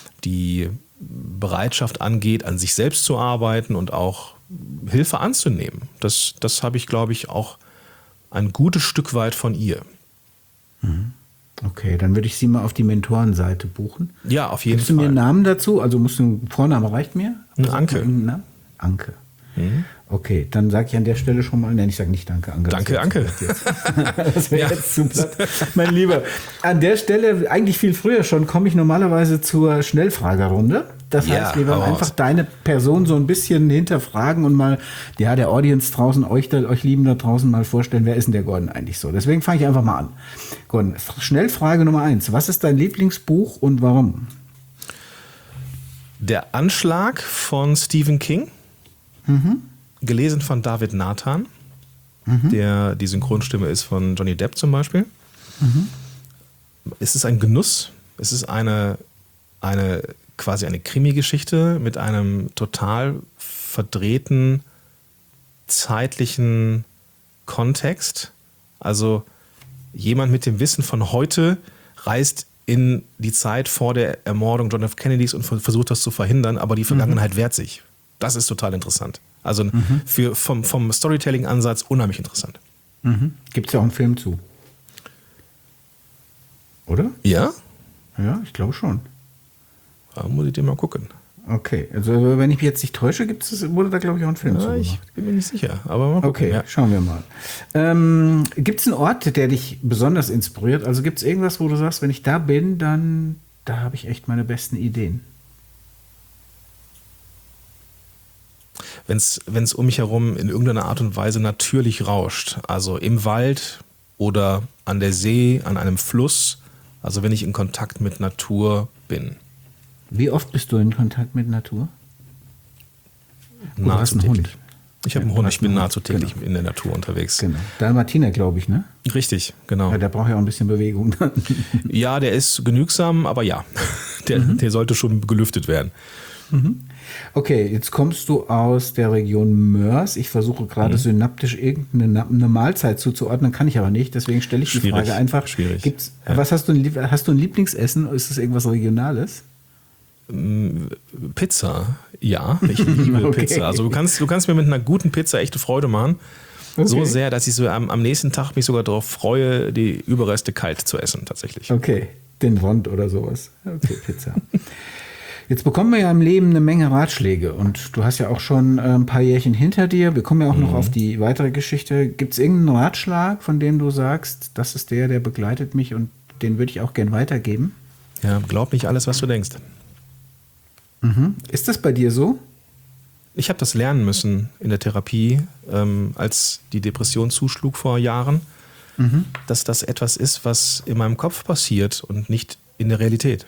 Bereitschaft angeht, an sich selbst zu arbeiten und auch Hilfe anzunehmen. Das habe ich, glaube ich, auch ein gutes Stück weit von ihr. Okay, dann würde ich sie mal auf die Mentorenseite buchen. Ja, auf jeden Fall. Gibst du mir einen Namen dazu? Also Vorname reicht mir? Anke. Anke. Okay, dann sage ich an der Stelle schon mal, ich sage nicht Danke, Anke. Danke, Anke. Das wäre jetzt zu platt. Mein Lieber, an der Stelle, eigentlich viel früher schon, komme ich normalerweise zur Schnellfragerunde. Das Ja, heißt, wir werden hau einfach raus. deine Person so ein bisschen hinterfragen und mal, ja, der Audience draußen, euch Lieben da draußen mal vorstellen, wer ist denn der Gordon eigentlich so? Deswegen fange ich einfach mal an. Gordon, Schnellfrage Nummer 1. Was ist dein Lieblingsbuch und warum? Der Anschlag von Stephen King, gelesen von David Nathan, der die Synchronstimme ist von Johnny Depp zum Beispiel. Es ist ein Genuss. Es ist quasi eine Krimi-Geschichte mit einem total verdrehten zeitlichen Kontext. Also jemand mit dem Wissen von heute reist in die Zeit vor der Ermordung John F. Kennedys und versucht das zu verhindern, aber die Vergangenheit wehrt sich. Das ist total interessant. Also vom Storytelling-Ansatz unheimlich interessant. Gibt es ja auch einen Film zu. Oder? Ja? Ja, ich glaube schon. Da muss ich dir mal gucken. Okay, also wenn ich mich jetzt nicht täusche, wurde da glaube ich auch ein Film zu Ja, ich gemacht. bin mir nicht sicher, aber mal gucken. Okay, Ja. schauen wir mal. Gibt es einen Ort, der dich besonders inspiriert? Also gibt es irgendwas, wo du sagst, wenn ich da bin, dann da habe ich echt meine besten Ideen. Wenn es um mich herum in irgendeiner Art und Weise natürlich rauscht, also im Wald oder an der See, an einem Fluss, also wenn ich in Kontakt mit Natur bin. Wie oft bist du in Kontakt mit Natur? Du hast Nahezu einen täglich. Hund. Ich habe einen Ja, Hund, du ich hast bin einen nahezu Hund, täglich genau. in der Natur unterwegs. Genau. Dalmatiner, glaube ich, ne? Richtig, genau. Ja, der braucht ja auch ein bisschen Bewegung. Ja, der ist genügsam, aber ja, der sollte schon gelüftet werden. Okay, jetzt kommst du aus der Region Mörs. Ich versuche gerade synaptisch irgendeine Mahlzeit zuzuordnen, kann ich aber nicht. Deswegen stelle ich die Schwierig, Frage einfach. schwierig. Ja. Hast du ein Lieblingsessen? Ist das irgendwas Regionales? Pizza, ja, ich liebe Okay. Pizza. Also du kannst mir mit einer guten Pizza echte Freude machen. Okay. So sehr, dass ich so am nächsten Tag mich sogar darauf freue, die Überreste kalt zu essen, tatsächlich. Okay, den Rond oder sowas. Okay, Pizza. Jetzt bekommen wir ja im Leben eine Menge Ratschläge und du hast ja auch schon ein paar Jährchen hinter dir. Wir kommen ja auch noch auf die weitere Geschichte. Gibt es irgendeinen Ratschlag, von dem du sagst, das ist der begleitet mich und den würde ich auch gern weitergeben? Ja, glaub nicht alles, was du denkst. Ist das bei dir so? Ich habe das lernen müssen in der Therapie, als die Depression zuschlug vor Jahren, dass das etwas ist, was in meinem Kopf passiert und nicht in der Realität.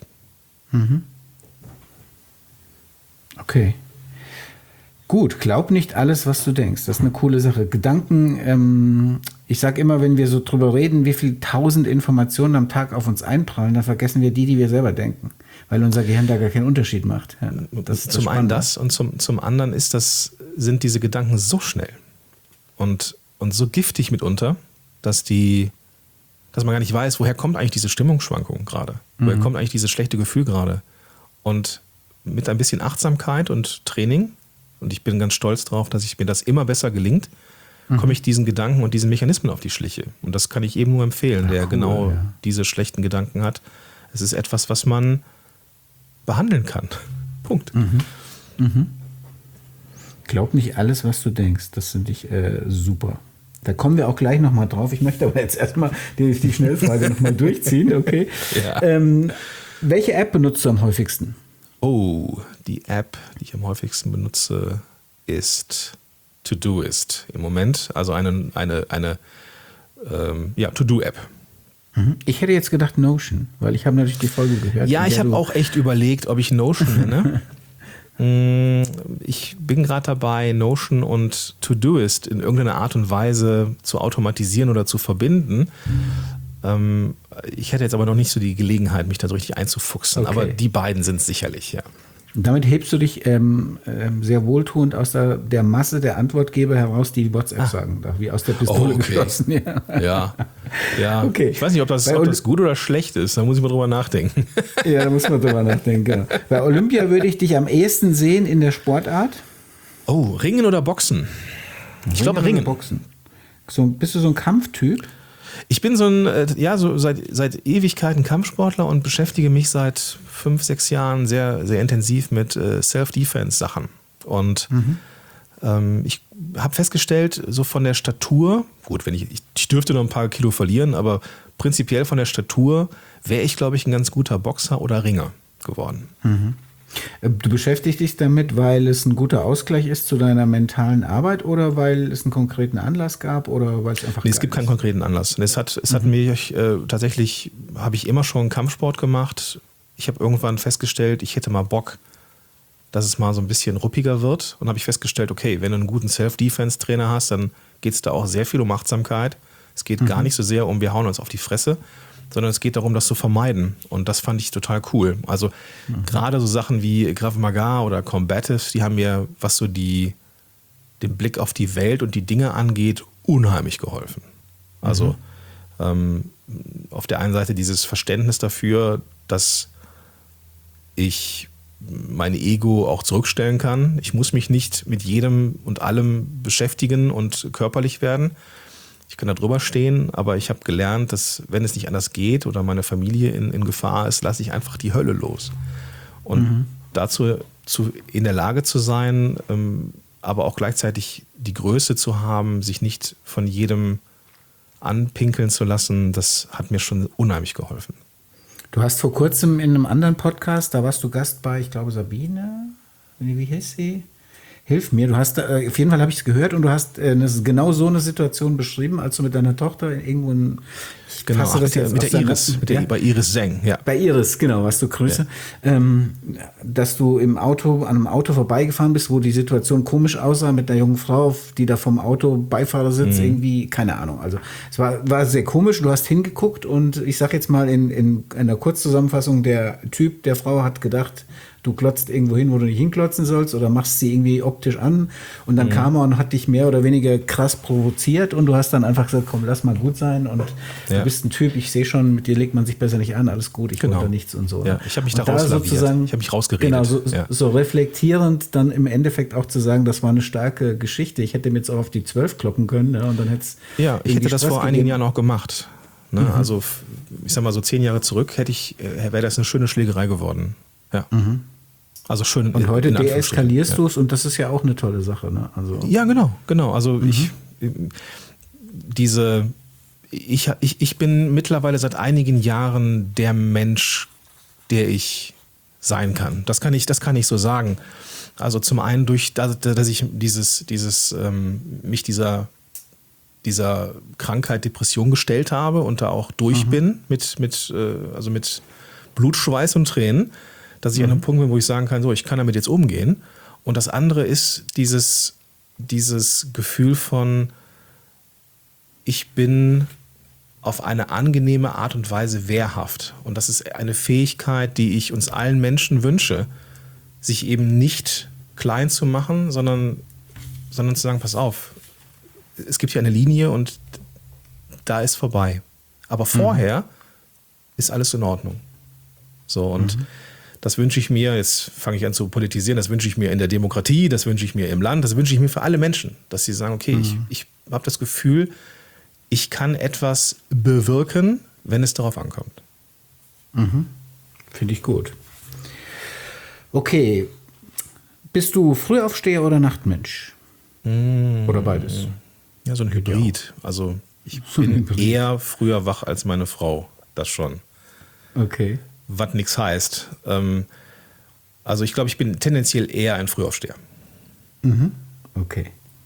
Okay. Gut, glaub nicht alles, was du denkst. Das ist eine coole Sache. Gedanken, ich sage immer, wenn wir so drüber reden, wie viel 1000 Informationen am Tag auf uns einprallen, dann vergessen wir die wir selber denken, weil unser Gehirn da gar keinen Unterschied macht. Ja, das ist zum einen Spannende. das und zum anderen sind diese Gedanken so schnell und so giftig mitunter, dass man gar nicht weiß, woher kommt eigentlich diese Stimmungsschwankung gerade? Woher kommt eigentlich dieses schlechte Gefühl gerade? Und mit ein bisschen Achtsamkeit und Training, und ich bin ganz stolz darauf, dass mir das immer besser gelingt, komme ich diesen Gedanken und diesen Mechanismen auf die Schliche. Und das kann ich eben nur empfehlen, der cool, genau ja. diese schlechten Gedanken hat. Es ist etwas, was man behandeln kann. Punkt. Glaub nicht alles, was du denkst. Das finde ich super. Da kommen wir auch gleich nochmal drauf. Ich möchte aber jetzt erstmal die Schnellfrage nochmal durchziehen. Okay. Ja. Welche App benutzt du am häufigsten? Oh, die App, die ich am häufigsten benutze, ist Todoist im Moment. Also eine To-Do-App. Ich hätte jetzt gedacht Notion, weil ich habe natürlich die Folge gehört. Ja, in ich der habe du- auch echt überlegt, ob ich Notion nenne. Ich bin gerade dabei, Notion und Todoist in irgendeiner Art und Weise zu automatisieren oder zu verbinden. Ich hätte jetzt aber noch nicht so die Gelegenheit, mich da so richtig einzufuchsen. Okay. Aber die beiden sind sicherlich, ja. Damit hebst du dich sehr wohltuend aus der Masse der Antwortgeber heraus, die WhatsApp sagen, da, wie aus der Pistole Oh, okay. geschossen. Ja. Ja. Okay. Ich weiß nicht, ob das gut oder schlecht ist. Da muss ich mal drüber nachdenken. Ja, da muss man drüber nachdenken. Genau. Bei Olympia würde ich dich am ehesten sehen in der Sportart. Oh, Ringen oder Boxen? Ich glaube oder Ringen. Boxen. Bist du so ein Kampftyp? Ich bin so seit Ewigkeiten Kampfsportler und beschäftige mich seit 5, 6 Jahren sehr, sehr intensiv mit Self-Defense-Sachen. Und ich habe festgestellt, so von der Statur, gut, ich dürfte noch ein paar Kilo verlieren, aber prinzipiell von der Statur wäre ich, glaube ich, ein ganz guter Boxer oder Ringer geworden. Du beschäftigst dich damit, weil es ein guter Ausgleich ist zu deiner mentalen Arbeit oder weil es einen konkreten Anlass gab oder weil es einfach Nee, es gibt keinen konkreten Anlass. Es hat mich tatsächlich, habe ich immer schon Kampfsport gemacht. Ich habe irgendwann festgestellt, ich hätte mal Bock, dass es mal so ein bisschen ruppiger wird. Und habe ich festgestellt, okay, wenn du einen guten Self-Defense-Trainer hast, dann geht es da auch sehr viel um Achtsamkeit. Es geht gar nicht so sehr um, wir hauen uns auf die Fresse, sondern es geht darum, das zu vermeiden. Und das fand ich total cool. Also gerade so Sachen wie Krav Maga oder Combative, die haben mir, was so den Blick auf die Welt und die Dinge angeht, unheimlich geholfen. Also auf der einen Seite dieses Verständnis dafür, dass ich mein Ego auch zurückstellen kann. Ich muss mich nicht mit jedem und allem beschäftigen und körperlich werden. Ich kann da drüber stehen, aber ich habe gelernt, dass wenn es nicht anders geht oder meine Familie in Gefahr ist, lasse ich einfach die Hölle los. Und dazu in der Lage zu sein, aber auch gleichzeitig die Größe zu haben, sich nicht von jedem anpinkeln zu lassen, das hat mir schon unheimlich geholfen. Du hast vor kurzem in einem anderen Podcast, da warst du Gast bei, ich glaube, Sabine, wie hieß sie? Hilf mir, du hast, auf jeden Fall habe ich es gehört und du hast genau so eine Situation beschrieben, als du mit deiner Tochter irgendwo bei Iris Seng, ja. Bei Iris, genau, was du Grüße. Ja. Dass du an einem Auto vorbeigefahren bist, wo die Situation komisch aussah mit einer jungen Frau, die da vom Auto Beifahrersitz irgendwie, keine Ahnung. Also es war sehr komisch, du hast hingeguckt und ich sag jetzt mal in einer Kurzzusammenfassung, der Typ der Frau hat gedacht, du klotzt irgendwo hin, wo du nicht hinklotzen sollst oder machst sie irgendwie optisch an und dann kam er und hat dich mehr oder weniger krass provoziert und du hast dann einfach gesagt, komm, lass mal gut sein und du bist ein Typ, ich sehe schon, mit dir legt man sich besser nicht an, alles gut, ich wollte nichts und so. Ja, ich habe mich da rauslaviert, ich habe mich rausgeredet. Genau, so reflektierend dann im Endeffekt auch zu sagen, das war eine starke Geschichte, ich hätte mir jetzt auch auf die 12 kloppen können und dann hätte es ich hätte das vor einigen Jahren auch gemacht. Ne? Also ich sag mal so 10 Jahre zurück wäre das eine schöne Schlägerei geworden. Ja. Also schön. Und heute deeskalierst du es und das ist ja auch eine tolle Sache. Ne? Also ja, genau. Also ich bin mittlerweile seit einigen Jahren der Mensch, der ich sein kann. Das kann ich so sagen. Also zum einen durch, dass ich mich dieser Krankheit Depression gestellt habe und da auch durch bin mit Blut, Schweiß und Tränen, dass ich an einem Punkt bin, wo ich sagen kann, so, ich kann damit jetzt umgehen. Und das andere ist dieses Gefühl von, ich bin auf eine angenehme Art und Weise wehrhaft. Und das ist eine Fähigkeit, die ich uns allen Menschen wünsche, sich eben nicht klein zu machen, sondern zu sagen, pass auf, es gibt hier eine Linie und da ist vorbei. Aber vorher ist alles in Ordnung. So, und das wünsche ich mir, jetzt fange ich an zu politisieren, das wünsche ich mir in der Demokratie, das wünsche ich mir im Land, das wünsche ich mir für alle Menschen, dass sie sagen, okay, ich habe das Gefühl, ich kann etwas bewirken, wenn es darauf ankommt. Finde ich gut. Okay, bist du Frühaufsteher oder Nachtmensch? Oder beides? Ja, so ein Hybrid. Also ich bin eher früher wach als meine Frau, das schon. Okay. Was nichts heißt. Also ich glaube, ich bin tendenziell eher ein Frühaufsteher. Okay.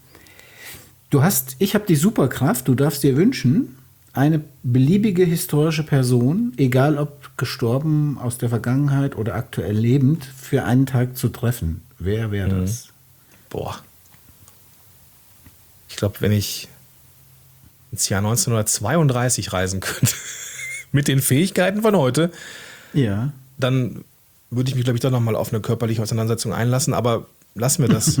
Ich habe die Superkraft, du darfst dir wünschen, eine beliebige historische Person, egal ob gestorben aus der Vergangenheit oder aktuell lebend, für einen Tag zu treffen. Wer wäre das? Boah. Ich glaube, wenn ich ins Jahr 1932 reisen könnte, mit den Fähigkeiten von heute, dann würde ich mich, glaube ich, doch nochmal auf eine körperliche Auseinandersetzung einlassen, aber lassen wir das.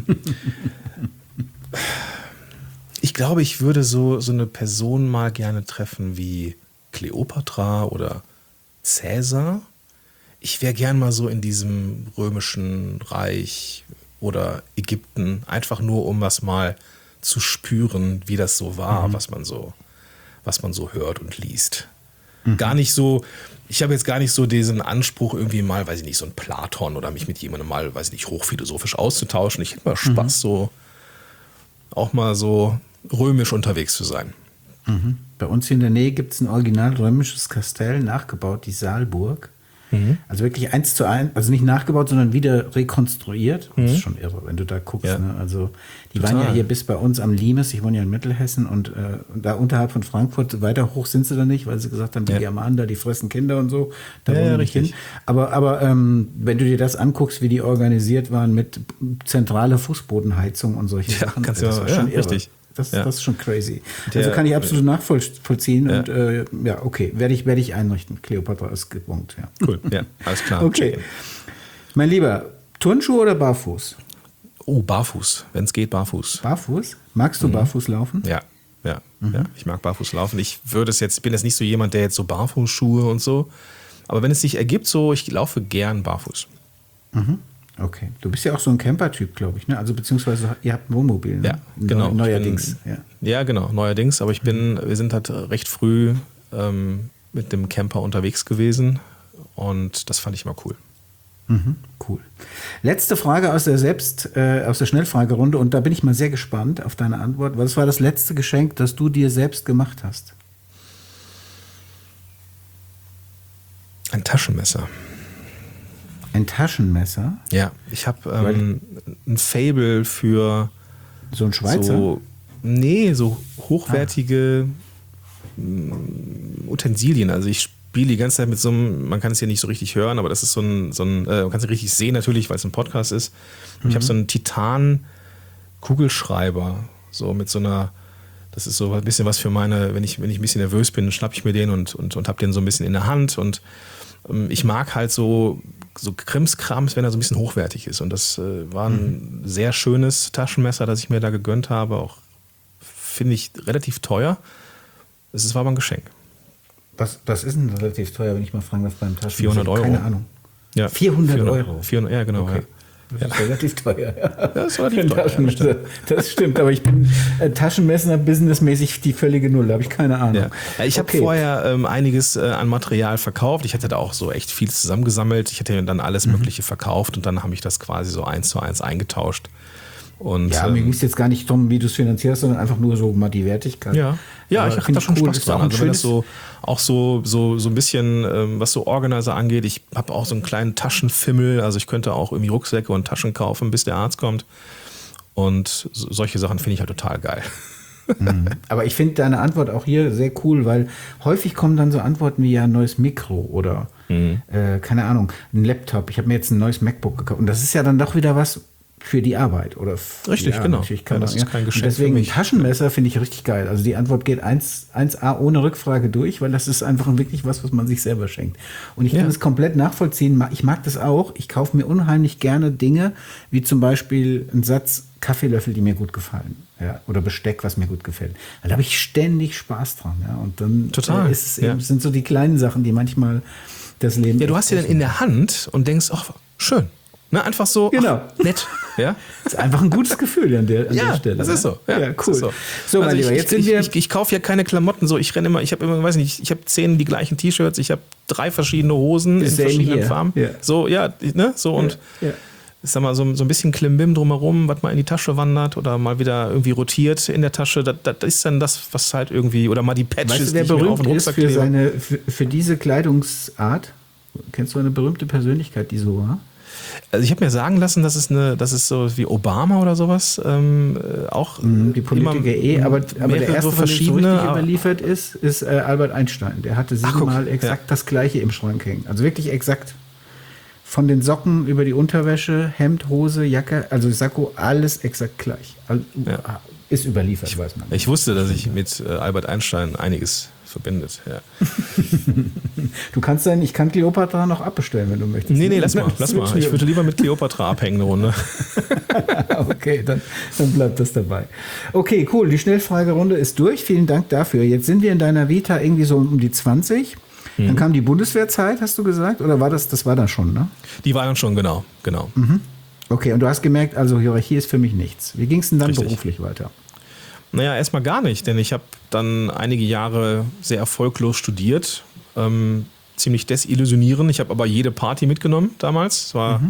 Ich glaube, ich würde so eine Person mal gerne treffen wie Kleopatra oder Cäsar. Ich wäre gern mal so in diesem römischen Reich oder Ägypten, einfach nur um was mal zu spüren, wie das so war, was man so hört und liest. Gar nicht so, ich habe jetzt gar nicht so diesen Anspruch, irgendwie mal, weiß ich nicht, so ein Platon oder mich mit jemandem mal, weiß ich nicht, hochphilosophisch auszutauschen. Ich hätte mal Spaß, so auch mal so römisch unterwegs zu sein. Bei uns hier in der Nähe gibt es ein original römisches Kastell, nachgebaut, die Saalburg. Also wirklich 1:1, also nicht nachgebaut, sondern wieder rekonstruiert. Das ist schon irre, wenn du da guckst. Ja. Ne? Also die Total. waren ja hier bis bei uns am Limes, ich wohne ja in Mittelhessen und da unterhalb von Frankfurt, weiter hoch sind sie da nicht, weil sie gesagt haben, die Germanen da, die fressen Kinder und so. Da wollen wir nicht hin. Aber wenn du dir das anguckst, wie die organisiert waren mit zentraler Fußbodenheizung und solche Sachen, kannst das du, war schon irre. richtig. Das ist schon crazy. Der- Also kann ich absolut nachvollziehen. Ja. Und okay, werde ich einrichten. Kleopatra ist gebunkt, ja. Cool, ja, alles klar. Okay. Mein Lieber, Turnschuhe oder barfuß? Oh, barfuß, wenn es geht, barfuß. Barfuß? Magst du barfuß laufen? Ja. Ich mag barfuß laufen. Ich bin jetzt nicht so jemand, der jetzt so Barfußschuhe und so. Aber wenn es sich ergibt, so, ich laufe gern barfuß. Okay. Du bist ja auch so ein Camper-Typ, glaube ich, ne? Also beziehungsweise ihr habt ein Wohnmobil, ne? Ja, genau. Neuerdings. Ja, genau, neuerdings. Aber wir sind halt recht früh mit dem Camper unterwegs gewesen und das fand ich immer cool. Cool. Letzte Frage aus der Schnellfragerunde und da bin ich mal sehr gespannt auf deine Antwort. Was war das letzte Geschenk, das du dir selbst gemacht hast? Ein Taschenmesser. Ein Taschenmesser? Ja, ich habe ein Faible für So ein Schweizer? so hochwertige Utensilien. Also ich spiele die ganze Zeit mit so einem, man kann es hier nicht so richtig hören, aber das ist man kann es nicht richtig sehen natürlich, weil es ein Podcast ist. Ich habe so einen Titan-Kugelschreiber, so mit so einer, das ist so ein bisschen was für wenn ich ein bisschen nervös bin, schnappe ich mir den und habe den so ein bisschen in der Hand und ich mag halt so Krimskrams, wenn er so ein bisschen hochwertig ist. Und das war ein sehr schönes Taschenmesser, das ich mir da gegönnt habe. Auch finde ich relativ teuer. Das war aber ein Geschenk. Was ist denn relativ teuer, wenn ich mal fragen darf beim Taschenmesser? 400 Euro. Keine Ahnung. Ja, 400 Euro? 400, ja, genau. Okay. Ja. Das ist relativ teuer. Das ist relativ Für ein teuer, Taschenmesser. Das stimmt, aber ich bin Taschenmesser businessmäßig die völlige Null, da habe ich keine Ahnung. Ja. Ich habe vorher einiges an Material verkauft. Ich hatte da auch so echt viel zusammengesammelt. Ich hatte dann alles Mögliche verkauft und dann habe ich das quasi so 1:1 eingetauscht. Und, Ja, mir ging es jetzt gar nicht darum, wie du es finanzierst, sondern einfach nur so mal die Wertigkeit. Ja, ich habe da schon Spaß dran. Also wenn das so ein bisschen, was so Organizer angeht, ich habe auch so einen kleinen Taschenfimmel, also ich könnte auch irgendwie Rucksäcke und Taschen kaufen, bis der Arzt kommt. Und solche Sachen finde ich halt total geil. Aber ich finde deine Antwort auch hier sehr cool, weil häufig kommen dann so Antworten wie ja ein neues Mikro oder keine Ahnung, ein Laptop. Ich habe mir jetzt ein neues MacBook gekauft. Und das ist ja dann doch wieder was für die Arbeit. Oder richtig, genau. Natürlich kann das ist kein Geschenk. Und deswegen für ein mich. Taschenmesser finde ich richtig geil. Also die Antwort geht 1A ohne Rückfrage durch, weil das ist einfach wirklich was man sich selber schenkt. Und ich kann es komplett nachvollziehen. Ich mag das auch. Ich kaufe mir unheimlich gerne Dinge, wie zum Beispiel einen Satz Kaffeelöffel, die mir gut gefallen. Ja, oder Besteck, was mir gut gefällt. Da habe ich ständig Spaß dran. Ja. Und dann Total. sind so die kleinen Sachen, die manchmal das Leben... Ja, du hast sie dann in der Hand und denkst, ach, schön. Ne, einfach so nett. Ja? Das ist einfach ein gutes Gefühl an der Stelle. Das ist so. Ja, cool. Das ist so, mein Lieber, jetzt sind wir... Ich kaufe ja keine Klamotten so. Ich habe immer, weiß nicht, ich habe 10 die gleichen T-Shirts, ich habe 3 verschiedene Hosen in verschiedenen Farben. Ja. So, und ich sag mal, so ein bisschen Klimbim drumherum, was mal in die Tasche wandert oder mal wieder irgendwie rotiert in der Tasche. Das ist dann das, was halt irgendwie, oder mal die Patches, weißt du, wer die ich mir auf berühmt den ist Rucksack für, klebe. für diese Kleidungsart? Kennst du eine berühmte Persönlichkeit, die so war? Also ich habe mir sagen lassen, das ist so wie Obama oder sowas auch. Die Politiker aber der erste, so von dem es so verschiedene richtig überliefert ist Albert Einstein. Der hatte 7-mal exakt das Gleiche im Schrank hängen. Also wirklich exakt. Von den Socken über die Unterwäsche, Hemd, Hose, Jacke, also Sakko, alles exakt gleich. Also, ist überliefert, weiß man. Ich wusste, dass ich mit Albert Einstein einiges verbindet. Ja. Ich kann Kleopatra noch abbestellen, wenn du möchtest. Nee, lass mal. Ich würde lieber mit Kleopatra abhängen eine Runde. Okay, dann bleibt das dabei. Okay, cool. Die Schnellfragerunde ist durch. Vielen Dank dafür. Jetzt sind wir in deiner Vita irgendwie so um die 20. Dann kam die Bundeswehrzeit, hast du gesagt? Oder war das war dann schon, ne? Die war dann schon, genau. Okay, und du hast gemerkt, also Hierarchie ist für mich nichts. Wie ging es denn dann Richtig. beruflich weiter? Naja, erstmal gar nicht, denn ich habe dann einige Jahre sehr erfolglos studiert. Ziemlich desillusionierend. Ich habe aber jede Party mitgenommen damals. Es war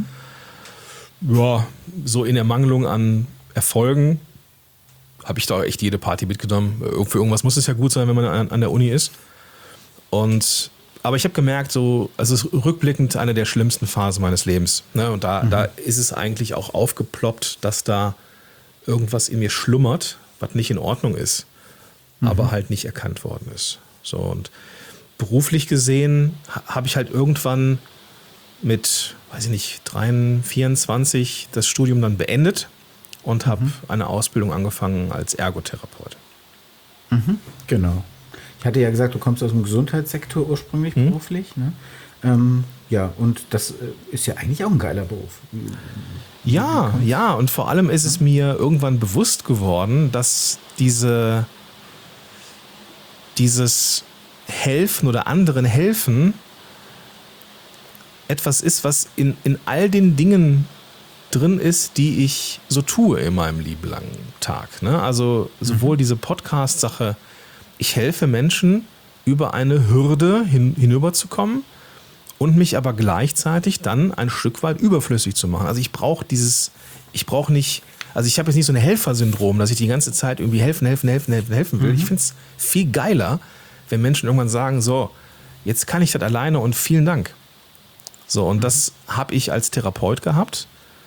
so in Ermangelung an Erfolgen habe ich da echt jede Party mitgenommen. Für irgendwas muss es ja gut sein, wenn man an der Uni ist. Und Aber ich habe gemerkt, so, also es ist rückblickend eine der schlimmsten Phasen meines Lebens. Ne? Und da ist es eigentlich auch aufgeploppt, dass da irgendwas in mir schlummert, was nicht in Ordnung ist, aber halt nicht erkannt worden ist. So, und beruflich gesehen habe ich halt irgendwann mit, weiß ich nicht, 24 das Studium dann beendet und habe eine Ausbildung angefangen als Ergotherapeut. Genau. Ich hatte ja gesagt, du kommst aus dem Gesundheitssektor ursprünglich beruflich. Ne? Ja, und das ist ja eigentlich auch ein geiler Beruf. Ja, und vor allem ist es mir irgendwann bewusst geworden, dass dieses Helfen oder anderen helfen etwas ist, was in all den Dingen drin ist, die ich so tue in meinem lieben langen Tag. Ne? Also sowohl diese Podcast-Sache, ich helfe Menschen über eine Hürde hinüberzukommen und mich aber gleichzeitig dann ein Stück weit überflüssig zu machen. Also ich habe jetzt nicht so ein Helfersyndrom, dass ich die ganze Zeit irgendwie helfen will. Ich finde es viel geiler, wenn Menschen irgendwann sagen, so, jetzt kann ich das alleine und vielen Dank. So, und das habe ich als Therapeut gehabt.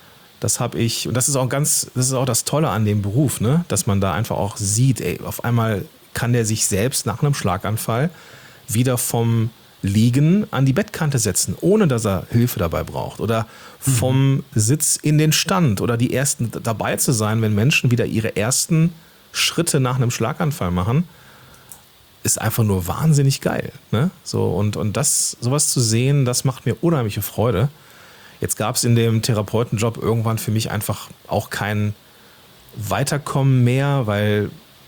Und das ist auch das Tolle an dem Beruf, ne? Dass man da einfach auch sieht, ey, auf einmal kann der sich selbst nach einem Schlaganfall wieder vom Liegen an die Bettkante setzen, ohne dass er Hilfe dabei braucht. Oder vom Sitz in den Stand oder die ersten dabei zu sein, wenn Menschen wieder ihre ersten Schritte nach einem Schlaganfall machen, ist einfach nur wahnsinnig geil. Ne? So, und sowas zu sehen, das macht mir unheimliche Freude. Jetzt gab es in dem Therapeutenjob irgendwann für mich einfach auch kein Weiterkommen mehr, weil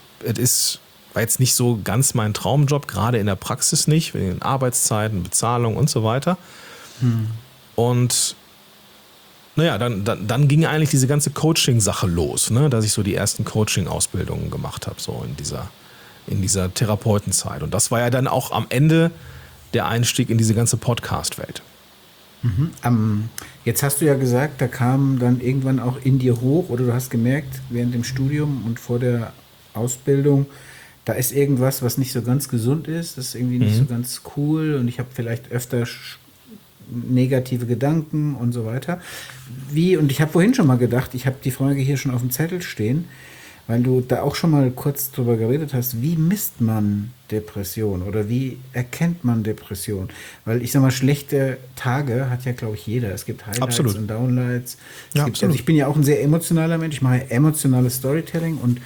war jetzt nicht so ganz mein Traumjob, gerade in der Praxis nicht, wegen den Arbeitszeiten, Bezahlung und so weiter. Und naja, dann ging eigentlich diese ganze Coaching-Sache los, ne? Dass ich so die ersten Coaching-Ausbildungen gemacht habe, so in dieser Therapeutenzeit. Und das war ja dann auch am Ende der Einstieg in diese ganze Podcast-Welt. Jetzt hast du ja gesagt, da kam dann irgendwann auch in dir hoch, oder du hast gemerkt, während dem Studium und vor der Ausbildung, da ist irgendwas, was nicht so ganz gesund ist, das ist irgendwie nicht so ganz cool und ich habe vielleicht öfter negative Gedanken und so weiter. Und ich habe vorhin schon mal gedacht, ich habe die Frage hier schon auf dem Zettel stehen, weil du da auch schon mal kurz drüber geredet hast, wie misst man Depression oder wie erkennt man Depression? Weil ich sag mal, schlechte Tage hat ja, glaube ich, jeder. Es gibt Highlights und Downlights. Also ich bin ja auch ein sehr emotionaler Mensch, ich mache emotionales Storytelling und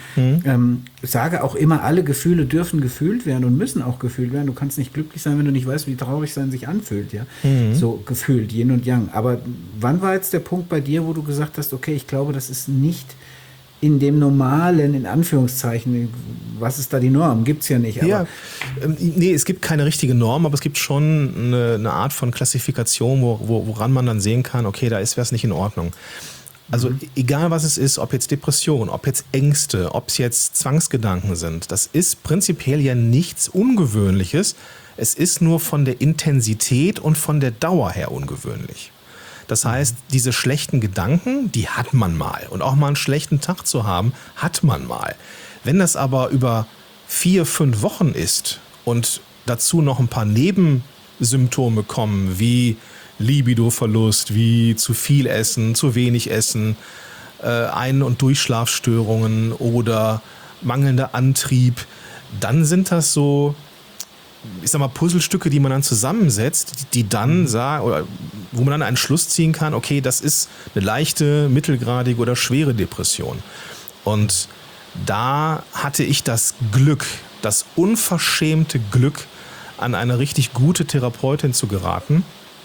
sage auch immer, alle Gefühle dürfen gefühlt werden und müssen auch gefühlt werden. Du kannst nicht glücklich sein, wenn du nicht weißt, wie traurig sein sich anfühlt. Ja? So gefühlt, Yin und Yang. Aber wann war jetzt der Punkt bei dir, wo du gesagt hast, okay, ich glaube, das ist nicht in dem normalen, in Anführungszeichen, was ist da die Norm? Gibt es ja nicht. Aber nee, es gibt keine richtige Norm, aber es gibt schon eine Art von Klassifikation, woran man dann sehen kann, okay, da ist was nicht in Ordnung. Also egal was es ist, ob jetzt Depression, ob jetzt Ängste, ob es jetzt Zwangsgedanken sind, das ist prinzipiell ja nichts Ungewöhnliches. Es ist nur von der Intensität und von der Dauer her ungewöhnlich. Das heißt, diese schlechten Gedanken, die hat man mal. Und auch mal einen schlechten Tag zu haben, hat man mal. Wenn das aber über 4-5 Wochen ist und dazu noch ein paar Nebensymptome kommen, wie Libidoverlust, wie zu viel Essen, zu wenig Essen, Ein- und Durchschlafstörungen oder mangelnder Antrieb, dann sind das so, ich sag mal, Puzzlestücke, die man dann zusammensetzt, die dann sagen, oder wo man dann einen Schluss ziehen kann, okay, das ist eine leichte, mittelgradige oder schwere Depression. Und da hatte ich das Glück, das unverschämte Glück, an eine richtig gute Therapeutin zu geraten,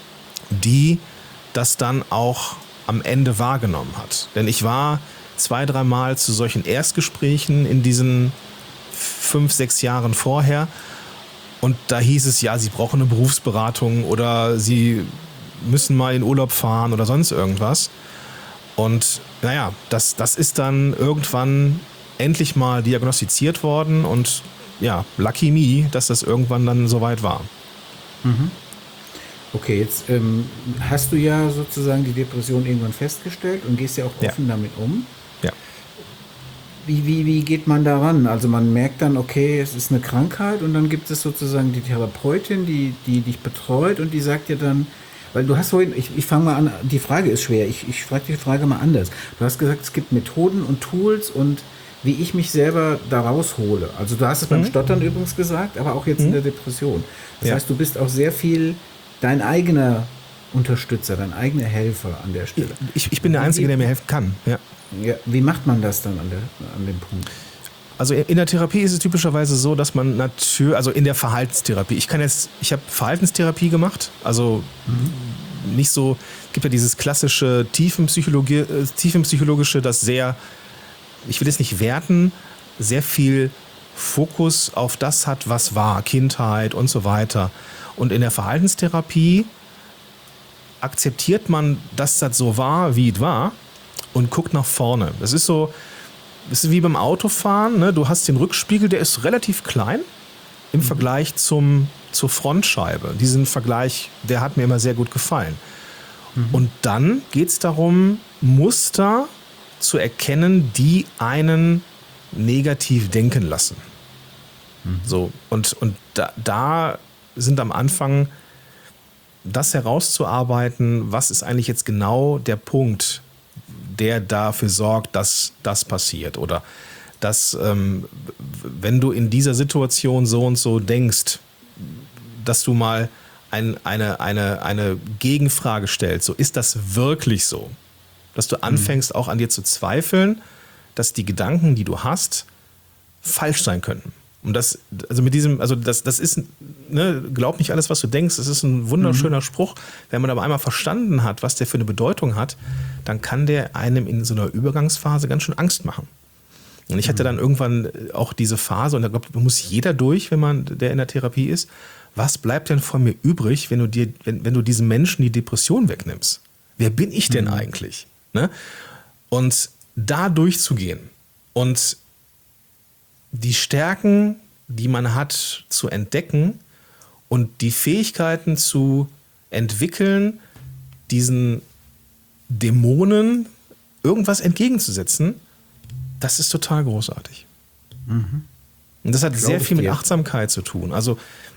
die das dann auch am Ende wahrgenommen hat. Denn ich war 2-3 Mal zu solchen Erstgesprächen in diesen 5-6 Jahren vorher. Und da hieß es, ja, sie brauchen eine Berufsberatung oder sie müssen mal in Urlaub fahren oder sonst irgendwas. Und naja, das ist dann irgendwann endlich mal diagnostiziert worden und ja, lucky me, dass das irgendwann dann soweit war. Okay, jetzt hast du ja sozusagen die Depression irgendwann festgestellt und gehst ja auch offen damit um. Ja. wie geht man daran? Also man merkt dann, okay, es ist eine Krankheit und dann gibt es sozusagen die Therapeutin, die dich betreut und die sagt dir dann, weil du hast vorhin, ich fange mal an, die Frage ist schwer, ich frage die Frage mal anders. Du hast gesagt, es gibt Methoden und Tools und wie ich mich selber da raushole. Also du hast es beim Stottern übrigens gesagt, aber auch jetzt in der Depression. Das heißt, du bist auch sehr viel dein eigener Unterstützer, dein eigener Helfer an der Stelle. Ich bin der Einzige, der mir helfen kann. Ja. Ja, wie macht man das dann an dem Punkt? Also in der Therapie ist es typischerweise so, dass man natürlich, also in der Verhaltenstherapie, ich habe Verhaltenstherapie gemacht, also nicht so, es gibt ja dieses klassische tiefenpsychologische, das sehr, ich will es nicht werten, sehr viel Fokus auf das hat, was war, Kindheit und so weiter. Und in der Verhaltenstherapie akzeptiert man, dass das so war, wie es war und guckt nach vorne. Das ist wie beim Autofahren, ne? Du hast den Rückspiegel, der ist relativ klein im Vergleich zur Frontscheibe. Diesen Vergleich, der hat mir immer sehr gut gefallen. Und dann geht es darum, Muster zu erkennen, die einen negativ denken lassen. So, und da sind am Anfang das herauszuarbeiten, was ist eigentlich jetzt genau der Punkt, der dafür sorgt, dass das passiert. Oder dass, wenn du in dieser Situation so und so denkst, dass du mal eine Gegenfrage stellst. So, ist das wirklich so? Dass du anfängst, auch an dir zu zweifeln, dass die Gedanken, die du hast, falsch sein könnten. Und das ist, ne, glaub nicht alles, was du denkst. Das ist ein wunderschöner Spruch. Wenn man aber einmal verstanden hat, was der für eine Bedeutung hat, dann kann der einem in so einer Übergangsphase ganz schön Angst machen. Und ich hatte dann irgendwann auch diese Phase, und da glaube ich, muss jeder durch, der in der Therapie ist. Was bleibt denn von mir übrig, wenn du diesem Menschen die Depression wegnimmst? Wer bin ich denn eigentlich? Ne? Und da durchzugehen und die Stärken, die man hat, zu entdecken und die Fähigkeiten zu entwickeln, diesen Dämonen irgendwas entgegenzusetzen, das ist total großartig. Und das hat sehr viel mit Achtsamkeit zu tun. Also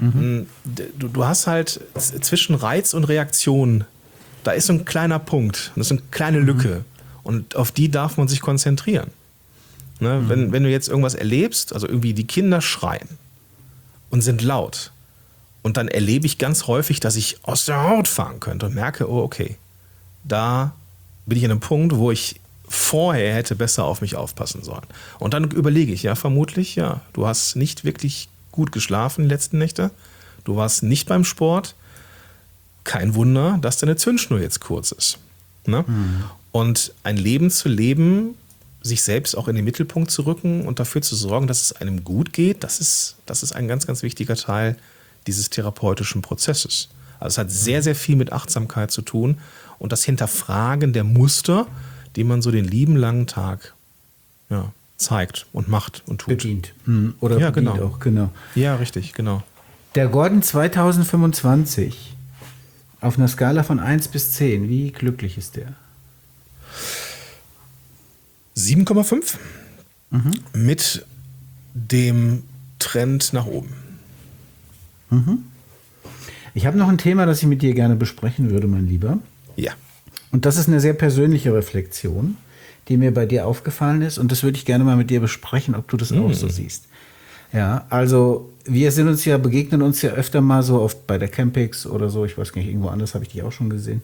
du hast halt zwischen Reiz und Reaktion, da ist so ein kleiner Punkt, das ist eine kleine Lücke und auf die darf man sich konzentrieren. Ne, wenn du jetzt irgendwas erlebst, also irgendwie die Kinder schreien und sind laut und dann erlebe ich ganz häufig, dass ich aus der Haut fahren könnte und merke, oh okay, da bin ich an einem Punkt, wo ich vorher hätte besser auf mich aufpassen sollen. Und dann überlege ich, vermutlich, du hast nicht wirklich gut geschlafen die letzten Nächte, du warst nicht beim Sport, kein Wunder, dass deine Zündschnur jetzt kurz ist. Ne? Und ein Leben zu leben, sich selbst auch in den Mittelpunkt zu rücken und dafür zu sorgen, dass es einem gut geht, das ist ein ganz, ganz wichtiger Teil dieses therapeutischen Prozesses. Also es hat sehr, sehr viel mit Achtsamkeit zu tun und das Hinterfragen der Muster, die man so den lieben langen Tag zeigt und macht und tut. Bedient. Oder bedient genau. Auch, genau. Ja, richtig, genau. Der Gordon 2025, auf einer Skala von 1 bis 10, wie glücklich ist der? 7,5 mit dem Trend nach oben. Ich habe noch ein Thema, das ich mit dir gerne besprechen würde, mein Lieber. Ja. Und das ist eine sehr persönliche Reflexion, die mir bei dir aufgefallen ist. Und das würde ich gerne mal mit dir besprechen, ob du das auch so siehst. Ja, also wir begegnen uns ja öfter mal so oft bei der Campix oder so. Ich weiß gar nicht, irgendwo anders habe ich dich auch schon gesehen.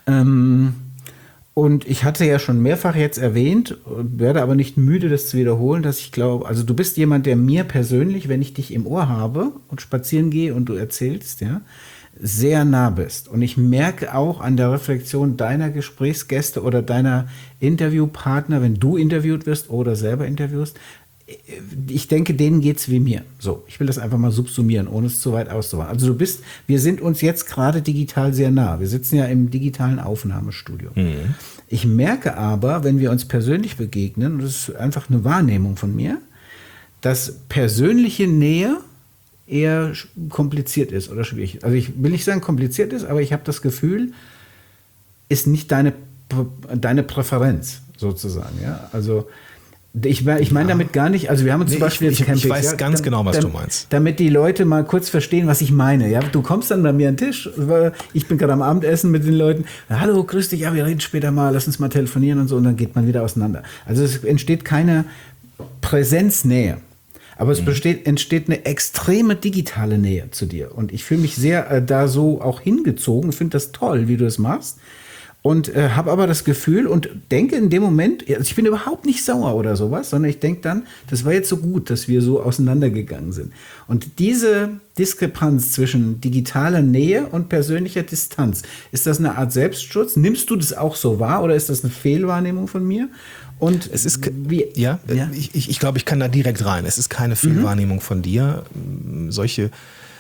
Und ich hatte ja schon mehrfach jetzt erwähnt, werde aber nicht müde, das zu wiederholen, dass ich glaube, also du bist jemand, der mir persönlich, wenn ich dich im Ohr habe und spazieren gehe und du erzählst, sehr nah bist. Und ich merke auch an der Reflexion deiner Gesprächsgäste oder deiner Interviewpartner, wenn du interviewt wirst oder selber interviewst, ich denke, denen geht's wie mir. So, ich will das einfach mal subsumieren, ohne es zu weit auszuwagen. Also wir sind uns jetzt gerade digital sehr nah. Wir sitzen ja im digitalen Aufnahmestudio. Ich merke aber, wenn wir uns persönlich begegnen, und das ist einfach eine Wahrnehmung von mir, dass persönliche Nähe eher kompliziert ist oder schwierig. Also ich will nicht sagen kompliziert ist, aber ich habe das Gefühl, ist nicht deine Präferenz sozusagen. Ja? Also Ich meine damit gar nicht, also wir haben uns zum Beispiel jetzt ich weiß ganz genau, was du meinst. Damit die Leute mal kurz verstehen, was ich meine. Ja, du kommst dann bei mir an den Tisch, ich bin gerade am Abendessen mit den Leuten, hallo, grüß dich, ja, wir reden später mal, lass uns mal telefonieren und so, und dann geht man wieder auseinander. Also es entsteht keine Präsenznähe, aber es entsteht eine extreme digitale Nähe zu dir. Und ich fühle mich sehr da so auch hingezogen, finde das toll, wie du es machst. Und habe aber das Gefühl und denke in dem Moment, also ich bin überhaupt nicht sauer oder sowas, sondern ich denke dann, das war jetzt so gut, dass wir so auseinandergegangen sind. Und diese Diskrepanz zwischen digitaler Nähe und persönlicher Distanz, ist das eine Art Selbstschutz? Nimmst du das auch so wahr oder ist das eine Fehlwahrnehmung von mir? Und es ist, ich glaube, ich kann da direkt rein. Es ist keine Fehlwahrnehmung von dir. Solche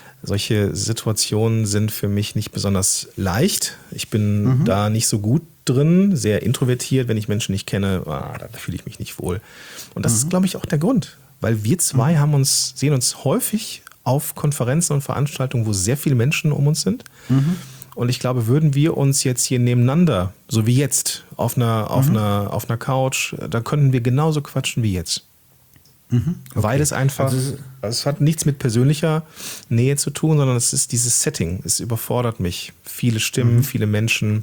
Situationen sind für mich nicht besonders leicht. Ich bin da nicht so gut drin, sehr introvertiert. Wenn ich Menschen nicht kenne, da fühle ich mich nicht wohl. Und das ist, glaube ich, auch der Grund. Weil wir zwei sehen uns häufig auf Konferenzen und Veranstaltungen, wo sehr viele Menschen um uns sind. Und ich glaube, würden wir uns jetzt hier nebeneinander, so wie jetzt, auf einer Couch, da könnten wir genauso quatschen wie jetzt. Okay. Weil es einfach, es hat nichts mit persönlicher Nähe zu tun, sondern es ist dieses Setting. Es überfordert mich. Viele Stimmen, viele Menschen.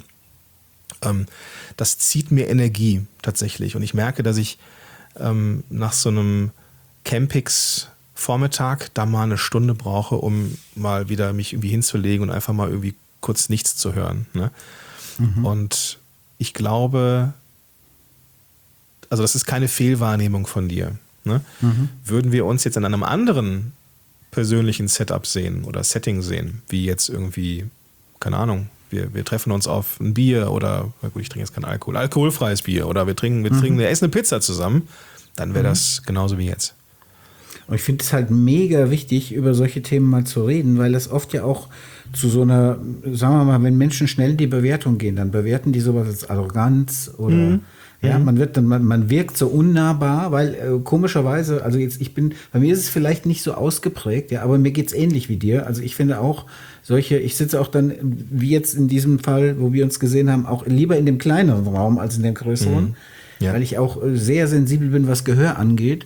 Das zieht mir Energie tatsächlich. Und ich merke, dass ich nach so einem Campix-Vormittag da mal eine Stunde brauche, um mal wieder mich irgendwie hinzulegen und einfach mal irgendwie kurz nichts zu hören. Ne? Und ich glaube, also das ist keine Fehlwahrnehmung von dir. Ne? Würden wir uns jetzt in einem anderen persönlichen Setup sehen oder Setting sehen, wie jetzt irgendwie, keine Ahnung, wir treffen uns auf ein Bier oder, na gut, ich trinke jetzt kein Alkohol, alkoholfreies Bier oder wir essen eine Pizza zusammen, dann wäre das genauso wie jetzt. Und ich finde es halt mega wichtig, über solche Themen mal zu reden, weil das oft ja auch zu so einer, sagen wir mal, wenn Menschen schnell in die Bewertung gehen, dann bewerten die sowas als Arroganz oder ja, man wirkt so unnahbar, weil komischerweise, also jetzt bei mir ist es vielleicht nicht so ausgeprägt, ja, aber mir geht's ähnlich wie dir. Also ich finde auch ich sitze auch dann, wie jetzt in diesem Fall, wo wir uns gesehen haben, auch lieber in dem kleineren Raum als in dem größeren, weil ich auch sehr sensibel bin, was Gehör angeht.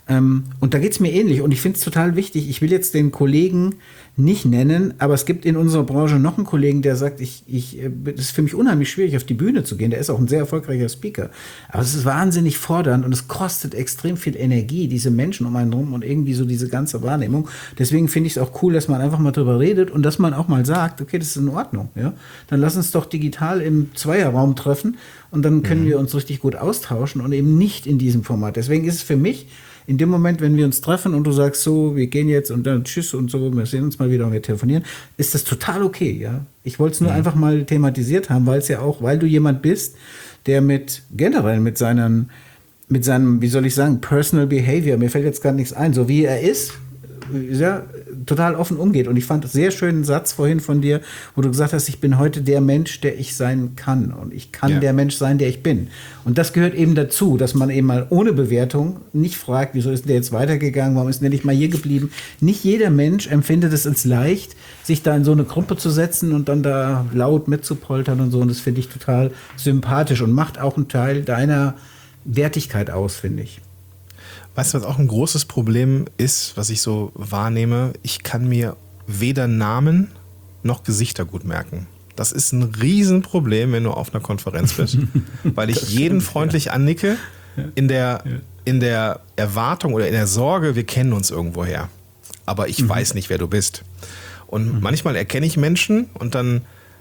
Und da geht's mir ähnlich und ich finde es total wichtig. Ich will jetzt den Kollegen nicht nennen, aber es gibt in unserer Branche noch einen Kollegen, der sagt, es ist für mich unheimlich schwierig, auf die Bühne zu gehen. Der ist auch ein sehr erfolgreicher Speaker. Aber es ist wahnsinnig fordernd und es kostet extrem viel Energie, diese Menschen um einen rum und irgendwie so diese ganze Wahrnehmung. Deswegen finde ich es auch cool, dass man einfach mal drüber redet und dass man auch mal sagt, okay, das ist in Ordnung. Ja? Dann lass uns doch digital im Zweierraum treffen und dann können wir uns richtig gut austauschen und eben nicht in diesem Format. Deswegen ist es für mich in dem Moment, wenn wir uns treffen und du sagst so, wir gehen jetzt und dann tschüss und so, wir sehen uns mal wieder und wir telefonieren, ist das total okay, ja. Ich wollte es nur einfach mal thematisiert haben, weil du jemand bist, der generell mit seinem, wie soll ich sagen, Personal Behavior, mir fällt jetzt gar nichts ein, so wie er ist, ja, total offen umgeht. Und ich fand einen sehr schönen Satz vorhin von dir, wo du gesagt hast, ich bin heute der Mensch, der ich sein kann. Und ich kann der Mensch sein, der ich bin. Und das gehört eben dazu, dass man eben mal ohne Bewertung nicht fragt, wieso ist der jetzt weitergegangen, warum ist der nicht mal hier geblieben. Nicht jeder Mensch empfindet es als leicht, sich da in so eine Gruppe zu setzen und dann da laut mitzupoltern und so. Und das finde ich total sympathisch und macht auch einen Teil deiner Wertigkeit aus, finde ich. Weißt du, was auch ein großes Problem ist, was ich so wahrnehme? Ich kann mir weder Namen noch Gesichter gut merken. Das ist ein Riesenproblem, wenn du auf einer Konferenz bist, weil ich jeden freundlich annicke in der Erwartung oder in der Sorge, wir kennen uns irgendwoher. Aber ich weiß nicht, wer du bist. Und manchmal erkenne ich Menschen und dann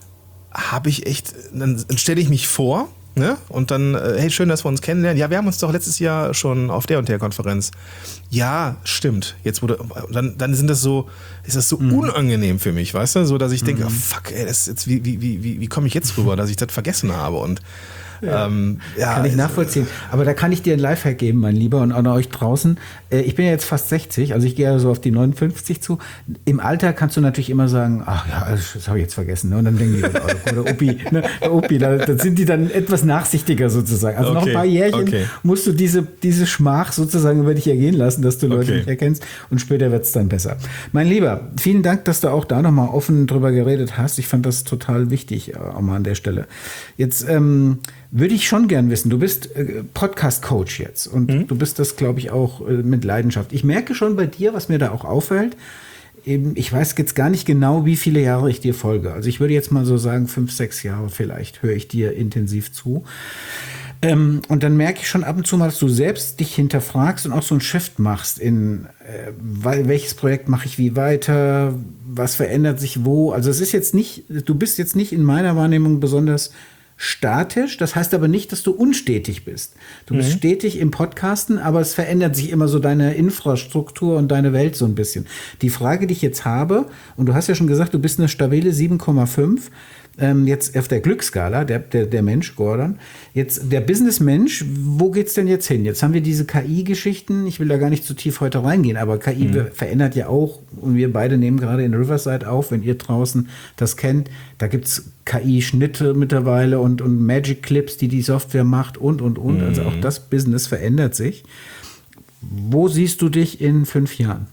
dann stelle ich mich vor. Ne? Und dann, hey, schön, dass wir uns kennenlernen. Ja, wir haben uns doch letztes Jahr schon auf der und der Konferenz. Ja, stimmt. Jetzt dann ist das so unangenehm für mich, weißt du? So, dass ich denke, oh, fuck, ey, wie komme ich jetzt rüber, dass ich das vergessen habe? Und kann ich nachvollziehen. Aber da kann ich dir ein Lifehack geben, mein Lieber, und an euch draußen. Ich bin ja jetzt fast 60, also ich gehe ja so auf die 59 zu. Im Alter kannst du natürlich immer sagen, ach ja, das habe ich jetzt vergessen. Ne? Und dann denken die, der Opi, da sind die dann etwas nachsichtiger sozusagen. Also noch ein paar Jährchen musst du diese Schmach sozusagen über dich ergehen lassen, dass du Leute nicht erkennst und später wird es dann besser. Mein Lieber, vielen Dank, dass du auch da nochmal offen drüber geredet hast. Ich fand das total wichtig, auch mal an der Stelle. Jetzt würde ich schon gern wissen. Du bist Podcast-Coach jetzt und du bist das, glaube ich, auch mit Leidenschaft. Ich merke schon bei dir, was mir da auch auffällt, ich weiß jetzt gar nicht genau, wie viele Jahre ich dir folge. Also ich würde jetzt mal so sagen, 5, 6 Jahre vielleicht höre ich dir intensiv zu. Und dann merke ich schon ab und zu mal, dass du selbst dich hinterfragst und auch so einen Shift machst in, welches Projekt mache ich wie weiter, was verändert sich wo. Also es ist jetzt nicht, du bist jetzt nicht in meiner Wahrnehmung besonders statisch, das heißt aber nicht, dass du unstetig bist. Du bist stetig im Podcasten, aber es verändert sich immer so deine Infrastruktur und deine Welt so ein bisschen. Die Frage, die ich jetzt habe, und du hast ja schon gesagt, du bist eine stabile 7,5, jetzt auf der Glücksskala, der Mensch, Gordon. Jetzt der Businessmensch, wo geht's denn jetzt hin? Jetzt haben wir diese KI-Geschichten, ich will da gar nicht zu tief heute reingehen, aber KI verändert ja auch, und wir beide nehmen gerade in Riverside auf, wenn ihr draußen das kennt, da gibt's KI-Schnitte mittlerweile und Magic Clips, die Software macht und. Also auch das Business verändert sich. Wo siehst du dich in 5 Jahren?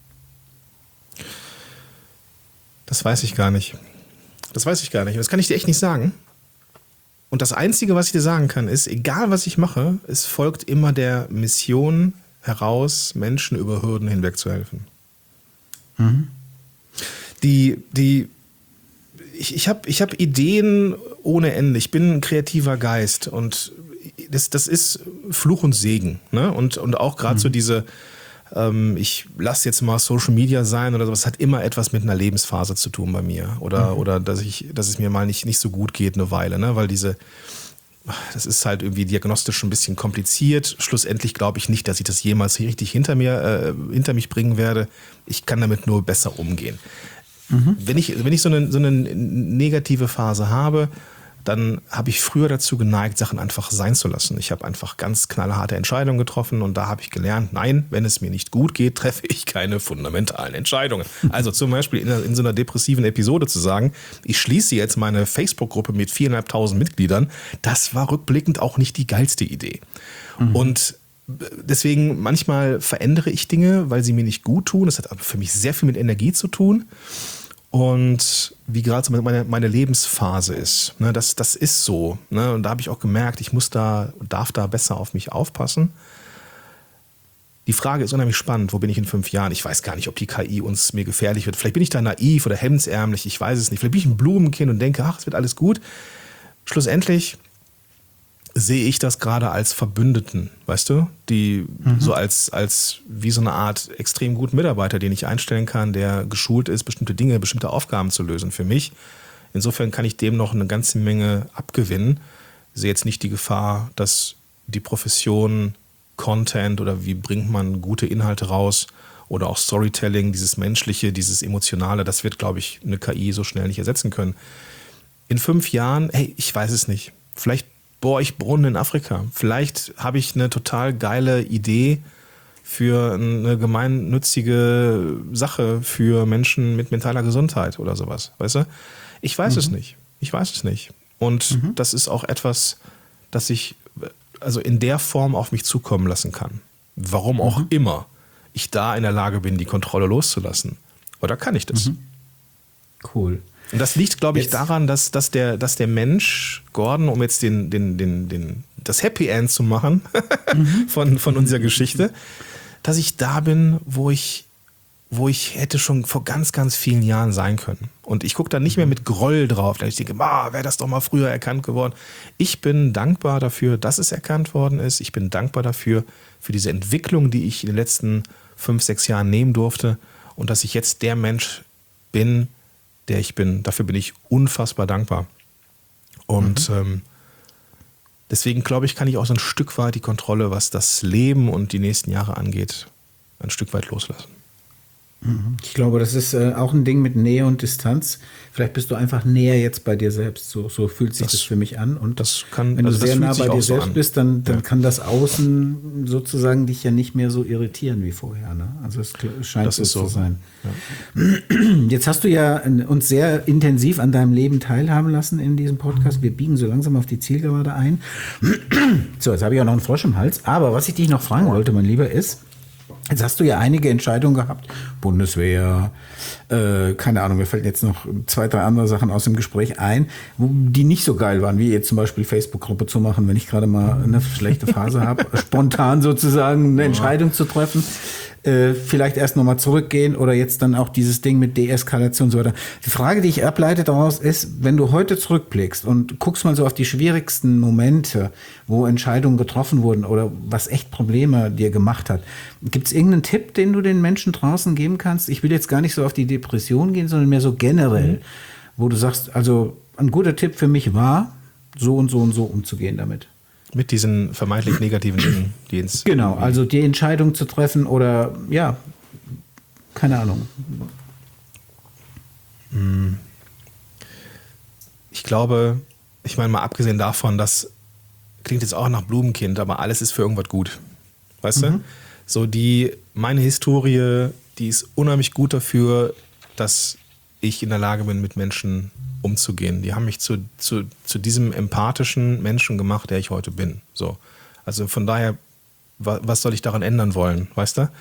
Das weiß ich gar nicht. Das kann ich dir echt nicht sagen. Und das Einzige, was ich dir sagen kann, ist, egal was ich mache, es folgt immer der Mission heraus, Menschen über Hürden hinweg zu helfen. Ich hab Ideen ohne Ende. Ich bin ein kreativer Geist und das ist Fluch und Segen. Ne? Und auch gerade so diese, ich lasse jetzt mal Social Media sein oder sowas, hat immer etwas mit einer Lebensphase zu tun bei mir. Oder dass es mir mal nicht so gut geht eine Weile, ne? Weil das ist halt irgendwie diagnostisch ein bisschen kompliziert. Schlussendlich glaube ich nicht, dass ich das jemals richtig hinter mich bringen werde. Ich kann damit nur besser umgehen. Wenn ich so eine negative Phase habe, dann habe ich früher dazu geneigt, Sachen einfach sein zu lassen. Ich habe einfach ganz knallharte Entscheidungen getroffen und da habe ich gelernt, nein, wenn es mir nicht gut geht, treffe ich keine fundamentalen Entscheidungen. Also zum Beispiel in so einer depressiven Episode zu sagen, ich schließe jetzt meine Facebook-Gruppe mit 4.500 Mitgliedern, das war rückblickend auch nicht die geilste Idee. Und deswegen manchmal verändere ich Dinge, weil sie mir nicht gut tun. Das hat aber für mich sehr viel mit Energie zu tun. Und wie gerade so meine Lebensphase ist, ne, das ist so. Ne, und da habe ich auch gemerkt, ich darf da besser auf mich aufpassen. Die Frage ist unheimlich spannend, wo bin ich in 5 Jahren? Ich weiß gar nicht, ob die KI mir gefährlich wird. Vielleicht bin ich da naiv oder hemdsärmlich, ich weiß es nicht. Vielleicht bin ich ein Blumenkind und denke, ach, es wird alles gut. Schlussendlich sehe ich das gerade als Verbündeten, weißt du? Die so als wie so eine Art extrem guten Mitarbeiter, den ich einstellen kann, der geschult ist, bestimmte Aufgaben zu lösen für mich. Insofern kann ich dem noch eine ganze Menge abgewinnen. Ich sehe jetzt nicht die Gefahr, dass die Profession Content oder wie bringt man gute Inhalte raus oder auch Storytelling, dieses Menschliche, dieses Emotionale, das wird, glaube ich, eine KI so schnell nicht ersetzen können. In 5 Jahren, hey, ich weiß es nicht. Vielleicht bohre ich Brunnen in Afrika. Vielleicht habe ich eine total geile Idee für eine gemeinnützige Sache für Menschen mit mentaler Gesundheit oder sowas. Weißt du? Ich weiß es nicht. Und das ist auch etwas, das ich also in der Form auf mich zukommen lassen kann. Warum auch immer ich da in der Lage bin, die Kontrolle loszulassen. Oder kann ich das? Cool. Und das liegt, glaube ich, daran, dass der Mensch, Gordon, um jetzt das Happy End zu machen von unserer Geschichte, dass ich da bin, wo ich hätte schon vor ganz, ganz vielen Jahren sein können. Und ich gucke da nicht mehr mit Groll drauf, denn ich denke, wäre das doch mal früher erkannt geworden. Ich bin dankbar dafür, dass es erkannt worden ist. Ich bin dankbar dafür, für diese Entwicklung, die ich in den letzten 5, 6 Jahren nehmen durfte und dass ich jetzt der Mensch bin, der ich bin. Dafür bin ich unfassbar dankbar. Und deswegen, glaube ich, kann ich auch so ein Stück weit die Kontrolle, was das Leben und die nächsten Jahre angeht, ein Stück weit loslassen. Ich glaube, das ist auch ein Ding mit Nähe und Distanz. Vielleicht bist du einfach näher jetzt bei dir selbst. So fühlt sich das für mich an. Und wenn du sehr nah bei dir selbst bist, dann kann das Außen sozusagen dich ja nicht mehr so irritieren wie vorher. Ne? Also es scheint so zu sein. Ja. Jetzt hast du ja uns sehr intensiv an deinem Leben teilhaben lassen in diesem Podcast. Wir biegen so langsam auf die Zielgerade ein. So, jetzt habe ich auch noch einen Frosch im Hals. Aber was ich dich noch fragen wollte, mein Lieber, ist, Jetzt hast du ja einige Entscheidungen gehabt, Bundeswehr, keine Ahnung, mir fällt jetzt noch 2, 3 andere Sachen aus dem Gespräch ein, die nicht so geil waren, wie jetzt zum Beispiel Facebook-Gruppe zu machen, wenn ich gerade mal eine schlechte Phase habe, spontan sozusagen eine Entscheidung zu treffen. Vielleicht erst nochmal zurückgehen oder jetzt dann auch dieses Ding mit Deeskalation und so weiter. Die Frage, die ich ableite daraus ist, wenn du heute zurückblickst und guckst mal so auf die schwierigsten Momente, wo Entscheidungen getroffen wurden oder was echt Probleme dir gemacht hat, gibt es irgendeinen Tipp, den du den Menschen draußen geben kannst? Ich will jetzt gar nicht so auf die Depression gehen, sondern mehr so generell, wo du sagst, also ein guter Tipp für mich war, so und so und so umzugehen damit. Mit diesen vermeintlich negativen Dingen, die ins... Genau, also die Entscheidung zu treffen oder, ja, keine Ahnung. Ich glaube, ich meine mal abgesehen davon, das klingt jetzt auch nach Blumenkind, aber alles ist für irgendwas gut. Weißt du? So meine Historie, die ist unheimlich gut dafür, dass ich in der Lage bin, mit Menschen umzugehen. Die haben mich zu diesem empathischen Menschen gemacht, der ich heute bin. So. Also von daher, was soll ich daran ändern wollen, weißt du?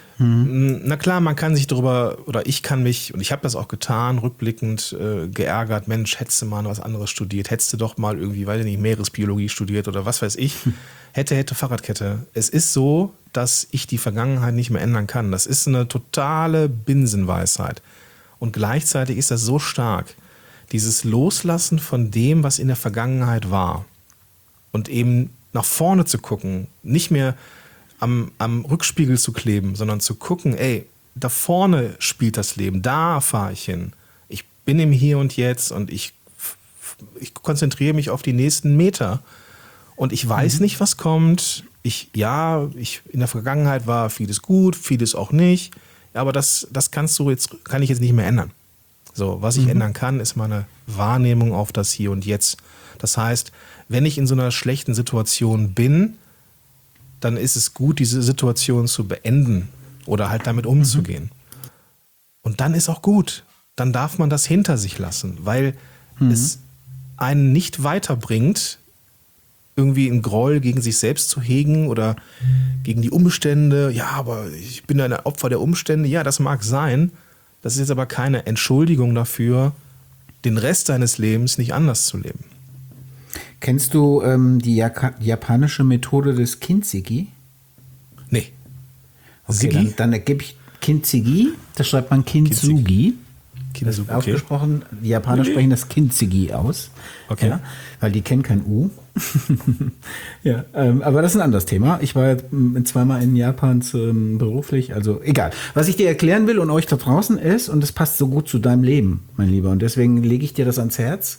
Na klar, man kann sich darüber, oder ich kann mich, und ich habe das auch getan, rückblickend geärgert, Mensch, hättest du mal was anderes studiert, hättest du doch mal irgendwie, weiß ich nicht, Meeresbiologie studiert oder was weiß ich. Hätte, Fahrradkette. Es ist so, dass ich die Vergangenheit nicht mehr ändern kann. Das ist eine totale Binsenweisheit. Und gleichzeitig ist das so stark, dieses Loslassen von dem, was in der Vergangenheit war. Und eben nach vorne zu gucken, nicht mehr am Rückspiegel zu kleben, sondern zu gucken, ey, da vorne spielt das Leben, da fahre ich hin. Ich bin im Hier und Jetzt und ich konzentriere mich auf die nächsten Meter. Und ich weiß nicht, was kommt. In der Vergangenheit war vieles gut, vieles auch nicht. Aber das kann ich jetzt nicht mehr ändern. So, was ich ändern kann, ist meine Wahrnehmung auf das Hier und Jetzt. Das heißt, wenn ich in so einer schlechten Situation bin, dann ist es gut, diese Situation zu beenden oder halt damit umzugehen. Und dann ist auch gut. Dann darf man das hinter sich lassen, weil es einen nicht weiterbringt, irgendwie einen Groll gegen sich selbst zu hegen oder gegen die Umstände. Ja, aber ich bin ein Opfer der Umstände. Ja, das mag sein. Das ist jetzt aber keine Entschuldigung dafür, den Rest deines Lebens nicht anders zu leben. Kennst du die japanische Methode des Kintsugi? Nee. Okay, dann gebe ich Kintsugi, das schreibt man Kintsugi. Kintsugi, okay. Ausgesprochen, die Japaner sprechen das Kintsugi aus. Okay. Ja, weil die kennen kein U. Ja, aber das ist ein anderes Thema. Ich war jetzt zweimal in Japan beruflich, also egal. Was ich dir erklären will und euch da draußen ist, und das passt so gut zu deinem Leben, mein Lieber, und deswegen lege ich dir das ans Herz.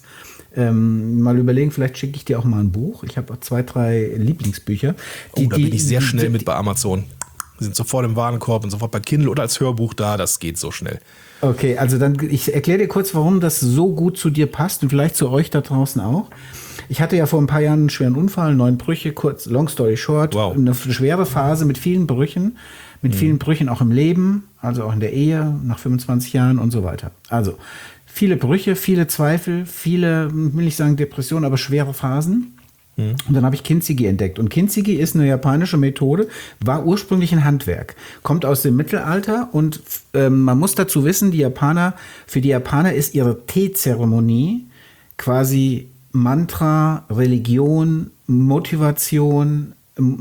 Mal überlegen, vielleicht schicke ich dir auch mal ein Buch. Ich habe 2, 3 Lieblingsbücher. Da bin ich sehr schnell mit bei Amazon. Die sind sofort im Warenkorb und sofort bei Kindle oder als Hörbuch da. Das geht so schnell. Okay, also ich erkläre dir kurz, warum das so gut zu dir passt und vielleicht zu euch da draußen auch. Ich hatte ja vor ein paar Jahren einen schweren Unfall, 9 Brüche, kurz, long story short, wow. Eine schwere Phase mit vielen Brüchen auch im Leben, also auch in der Ehe, nach 25 Jahren und so weiter. Also viele Brüche, viele Zweifel, viele, will ich sagen Depressionen, aber schwere Phasen. Und dann habe ich Kintsugi entdeckt. Und Kintsugi ist eine japanische Methode, war ursprünglich ein Handwerk, kommt aus dem Mittelalter und man muss dazu wissen, für die Japaner ist ihre Teezeremonie quasi Mantra, Religion, Motivation,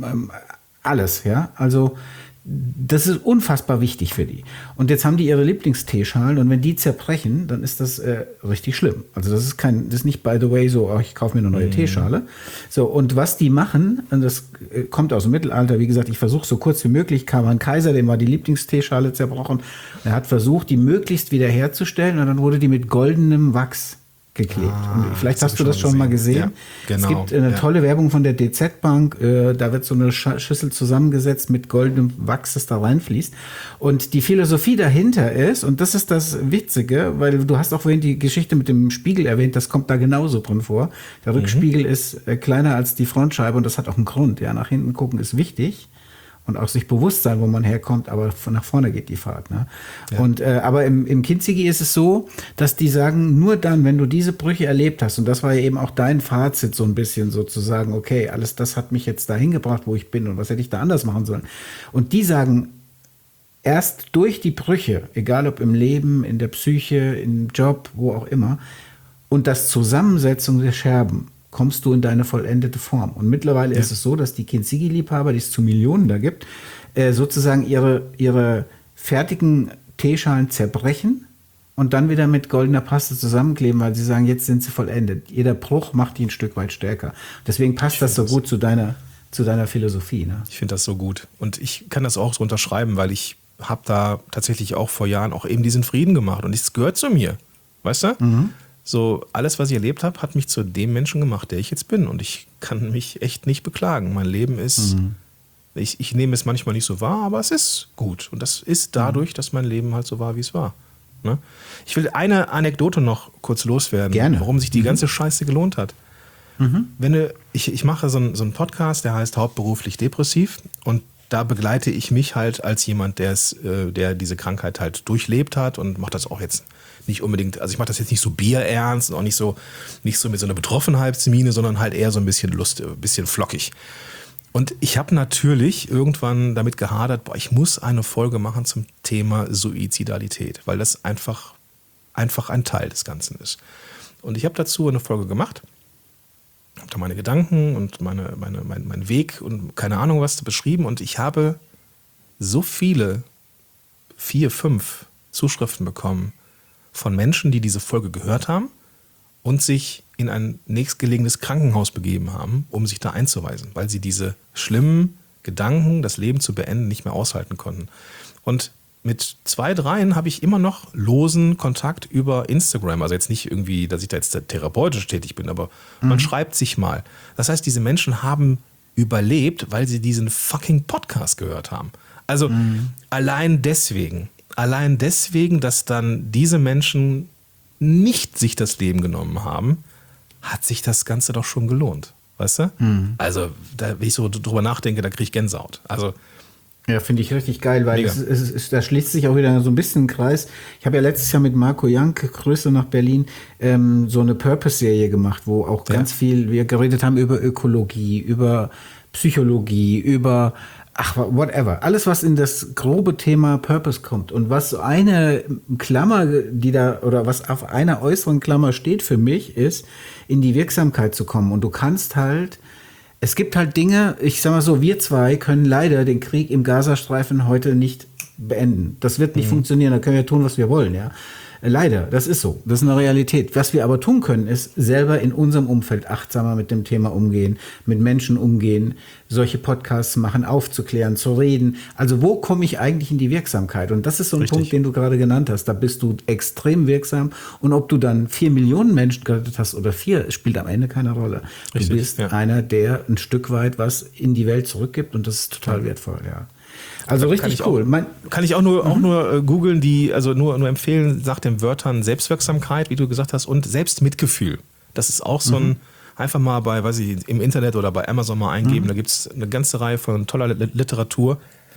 alles, ja. Also das ist unfassbar wichtig für die. Und jetzt haben die ihre Lieblingsteeschalen und wenn die zerbrechen, dann ist das richtig schlimm. Also das ist nicht by the way so, ich kaufe mir eine neue Teeschale. So, und was die machen, und das kommt aus dem Mittelalter, wie gesagt, ich versuche so kurz wie möglich, kam ein Kaiser, dem war die Lieblingsteeschale zerbrochen. Er hat versucht, die möglichst wiederherzustellen und dann wurde die mit goldenem Wachs geklebt. Und vielleicht hast du das schon mal gesehen. Ja, genau. Es gibt eine tolle Werbung von der DZ Bank, da wird so eine Schüssel zusammengesetzt mit goldenem Wachs, das da reinfließt. Und die Philosophie dahinter ist, und das ist das Witzige, weil du hast auch vorhin die Geschichte mit dem Spiegel erwähnt, das kommt da genauso drin vor. Der Rückspiegel ist kleiner als die Frontscheibe und das hat auch einen Grund. Ja, nach hinten gucken ist wichtig. Und auch sich bewusst sein, wo man herkommt, aber nach vorne geht die Fahrt. Ne? Ja. Und aber im Kintsugi ist es so, dass die sagen, nur dann, wenn du diese Brüche erlebt hast, und das war ja eben auch dein Fazit so ein bisschen sozusagen, okay, alles das hat mich jetzt dahin gebracht, wo ich bin und was hätte ich da anders machen sollen. Und die sagen, erst durch die Brüche, egal ob im Leben, in der Psyche, im Job, wo auch immer, und das Zusammensetzung der Scherben, kommst du in deine vollendete Form. Und mittlerweile ist es so, dass die Kintsugi-Liebhaber, die es zu Millionen da gibt, sozusagen ihre fertigen Teeschalen zerbrechen und dann wieder mit goldener Paste zusammenkleben, weil sie sagen, jetzt sind sie vollendet. Jeder Bruch macht die ein Stück weit stärker. Deswegen passt das so gut zu deiner Philosophie. Ne? Ich finde das so gut. Und ich kann das auch so unterschreiben, weil ich habe da tatsächlich auch vor Jahren auch eben diesen Frieden gemacht. Und es gehört zu mir. Weißt du? Mhm. So, alles, was ich erlebt habe, hat mich zu dem Menschen gemacht, der ich jetzt bin. Und ich kann mich echt nicht beklagen. Mein Leben ist, ich nehme es manchmal nicht so wahr, aber es ist gut. Und das ist dadurch, dass mein Leben halt so war, wie es war. Ne? Ich will eine Anekdote noch kurz loswerden, Gerne. Warum sich die ganze Scheiße gelohnt hat. Ich mache so einen Podcast, der heißt Hauptberuflich Depressiv. Und da begleite ich mich halt als jemand, der diese Krankheit halt durchlebt hat und mache das auch jetzt nicht unbedingt, also ich mache das jetzt nicht so bierernst und auch nicht so mit so einer Betroffenheitsmiene, sondern halt eher so ein bisschen ein bisschen flockig. Und ich habe natürlich irgendwann damit gehadert, ich muss eine Folge machen zum Thema Suizidalität, weil das einfach ein Teil des Ganzen ist. Und ich habe dazu eine Folge gemacht, habe da meine Gedanken und meinen Weg und keine Ahnung was beschrieben und ich habe so viele, 4, 5 Zuschriften bekommen von Menschen, die diese Folge gehört haben und sich in ein nächstgelegenes Krankenhaus begeben haben, um sich da einzuweisen, weil sie diese schlimmen Gedanken, das Leben zu beenden, nicht mehr aushalten konnten. Und mit 2, 3 habe ich immer noch losen Kontakt über Instagram. Also jetzt nicht irgendwie, dass ich da jetzt therapeutisch tätig bin, aber man schreibt sich mal. Das heißt, diese Menschen haben überlebt, weil sie diesen fucking Podcast gehört haben. Also allein deswegen, dass dann diese Menschen nicht sich das Leben genommen haben, hat sich das Ganze doch schon gelohnt. Weißt du? Also, wenn ich so drüber nachdenke, da kriege ich Gänsehaut. Also, ja, finde ich richtig geil, weil da schließt sich auch wieder so ein bisschen ein Kreis. Ich habe ja letztes Jahr mit Marco Jank, Grüße nach Berlin, so eine Purpose-Serie gemacht, wo auch ganz viel, wir geredet haben über Ökologie, über Psychologie, über whatever. Alles, was in das grobe Thema Purpose kommt und was so eine Klammer, was auf einer äußeren Klammer steht für mich, ist, in die Wirksamkeit zu kommen. Und du kannst halt, es gibt halt Dinge, ich sag mal so, wir zwei können leider den Krieg im Gazastreifen heute nicht beenden. Das wird nicht funktionieren, da können wir tun, was wir wollen, ja. Leider, das ist so. Das ist eine Realität. Was wir aber tun können, ist selber in unserem Umfeld achtsamer mit dem Thema umgehen, mit Menschen umgehen, solche Podcasts machen, aufzuklären, zu reden. Also wo komme ich eigentlich in die Wirksamkeit? Und das ist so ein Punkt, den du gerade genannt hast. Da bist du extrem wirksam. Und ob du dann 4 Millionen Menschen gerettet hast oder 4, spielt am Ende keine Rolle. Du bist einer, der ein Stück weit was in die Welt zurückgibt und das ist total wertvoll, ja. Also richtig cool. Kann ich auch nur googeln, also nur empfehlen, nach den Wörtern Selbstwirksamkeit, wie du gesagt hast, und Selbstmitgefühl. Das ist auch so ein, einfach mal im Internet oder bei Amazon mal eingeben, da gibt es eine ganze Reihe von toller Literatur,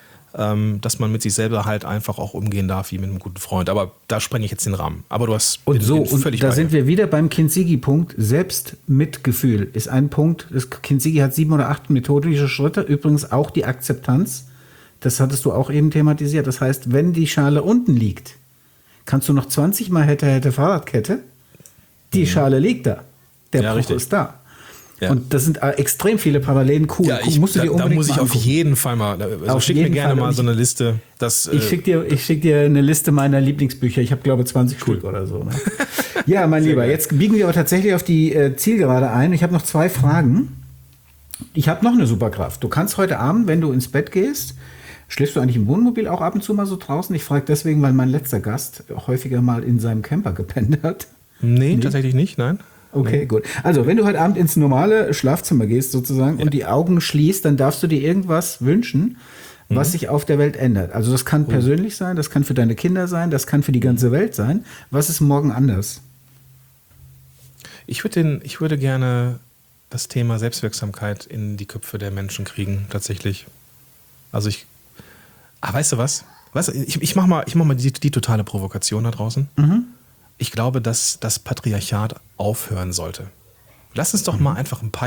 dass man mit sich selber halt einfach auch umgehen darf, wie mit einem guten Freund. Aber da sprenge ich jetzt den Rahmen. Aber du hast völlig da sind wir wieder beim Kintsugi-Punkt. Selbstmitgefühl ist ein Punkt. Das Kintsugi hat 7 oder 8 methodische Schritte, übrigens auch die Akzeptanz. Das hattest du auch eben thematisiert. Das heißt, wenn die Schale unten liegt, kannst du noch 20 Mal hätte Fahrradkette. Die Schale liegt da. Der Bruch ist da. Ja. Und das sind extrem viele Parallelen. Cool. Ja, da muss ich auf jeden Fall mal, schick mir gerne mal so eine Liste. Ich schick dir eine Liste meiner Lieblingsbücher. Ich habe, glaube ich, 20 Stück oder so. Ne? Ja, mein Lieber, jetzt biegen wir aber tatsächlich auf die Zielgerade ein. Ich habe noch 2 Fragen. Ich habe noch eine Superkraft. Du kannst heute Abend, wenn du ins Bett gehst, schläfst du eigentlich im Wohnmobil auch ab und zu mal so draußen? Ich frage deswegen, weil mein letzter Gast häufiger mal in seinem Camper gepennt hat. Nee, tatsächlich nicht, nein. Okay, gut. Also, wenn du heute Abend ins normale Schlafzimmer gehst sozusagen und die Augen schließt, dann darfst du dir irgendwas wünschen, was sich auf der Welt ändert. Also das kann persönlich sein, das kann für deine Kinder sein, das kann für die ganze Welt sein. Was ist morgen anders? Ich würde gerne das Thema Selbstwirksamkeit in die Köpfe der Menschen kriegen, tatsächlich. Also weißt du was? Ich mach mal die totale Provokation da draußen. Ich glaube, dass das Patriarchat aufhören sollte. Lass uns doch mal einfach ein paar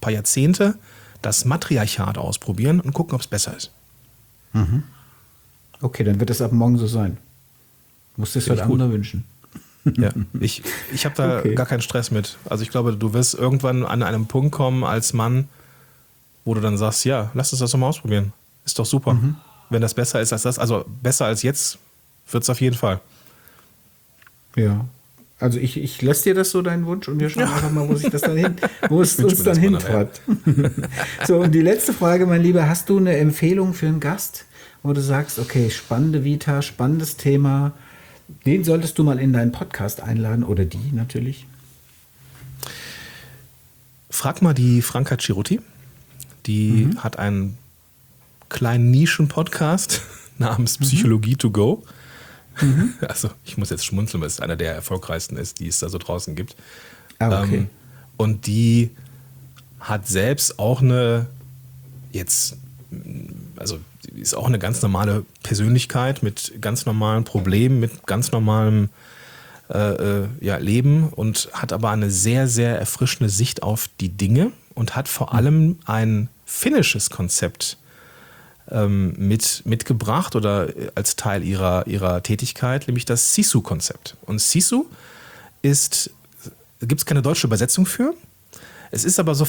Jahrzehnte das Matriarchat ausprobieren und gucken, ob es besser ist. Okay, dann wird es ab morgen so sein. Musst du es heute Abend noch wünschen. Ja, ich habe da gar keinen Stress mit. Also ich glaube, du wirst irgendwann an einem Punkt kommen als Mann, wo du dann sagst, ja, lass uns das doch mal ausprobieren. Ist doch super. Wenn das besser ist als das, also besser als jetzt, wird es auf jeden Fall. Ja. Also ich lasse dir das so, deinen Wunsch, und wir schauen einfach mal, wo sich das dann wo es uns dann hintreibt. So, und die letzte Frage, mein Lieber, hast du eine Empfehlung für einen Gast, wo du sagst, okay, spannende Vita, spannendes Thema, den solltest du mal in deinen Podcast einladen, oder die natürlich? Frag mal die Franka Ciruti. Die hat einen kleinen Nischen-Podcast namens Psychologie to go. Also ich muss jetzt schmunzeln, weil es einer der erfolgreichsten ist, die es da so draußen gibt. Ah, okay. Und die hat selbst auch ist auch eine ganz normale Persönlichkeit mit ganz normalen Problemen, mit ganz normalem Leben, und hat aber eine sehr, sehr erfrischende Sicht auf die Dinge und hat vor allem ein finnisches Konzept mitgebracht oder als Teil ihrer Tätigkeit, nämlich das Sisu-Konzept. Und Sisu gibt es keine deutsche Übersetzung für. Es ist aber so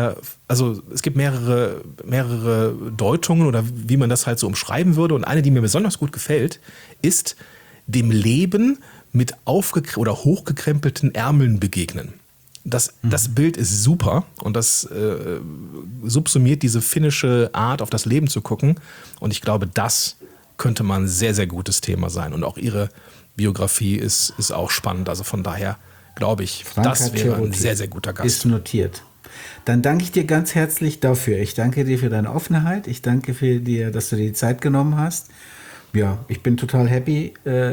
es gibt mehrere Deutungen oder wie man das halt so umschreiben würde. Und eine, die mir besonders gut gefällt, ist dem Leben mit hochgekrempelten Ärmeln begegnen. Das Bild ist super, und das subsumiert diese finnische Art, auf das Leben zu gucken. Und ich glaube, das könnte mal ein sehr, sehr gutes Thema sein. Und auch ihre Biografie ist auch spannend. Also von daher glaube ich, das wäre ein sehr, sehr guter Gast. Ist notiert. Dann danke ich dir ganz herzlich dafür. Ich danke dir für deine Offenheit. Ich danke dir, dass du dir die Zeit genommen hast. Ja, ich bin total happy.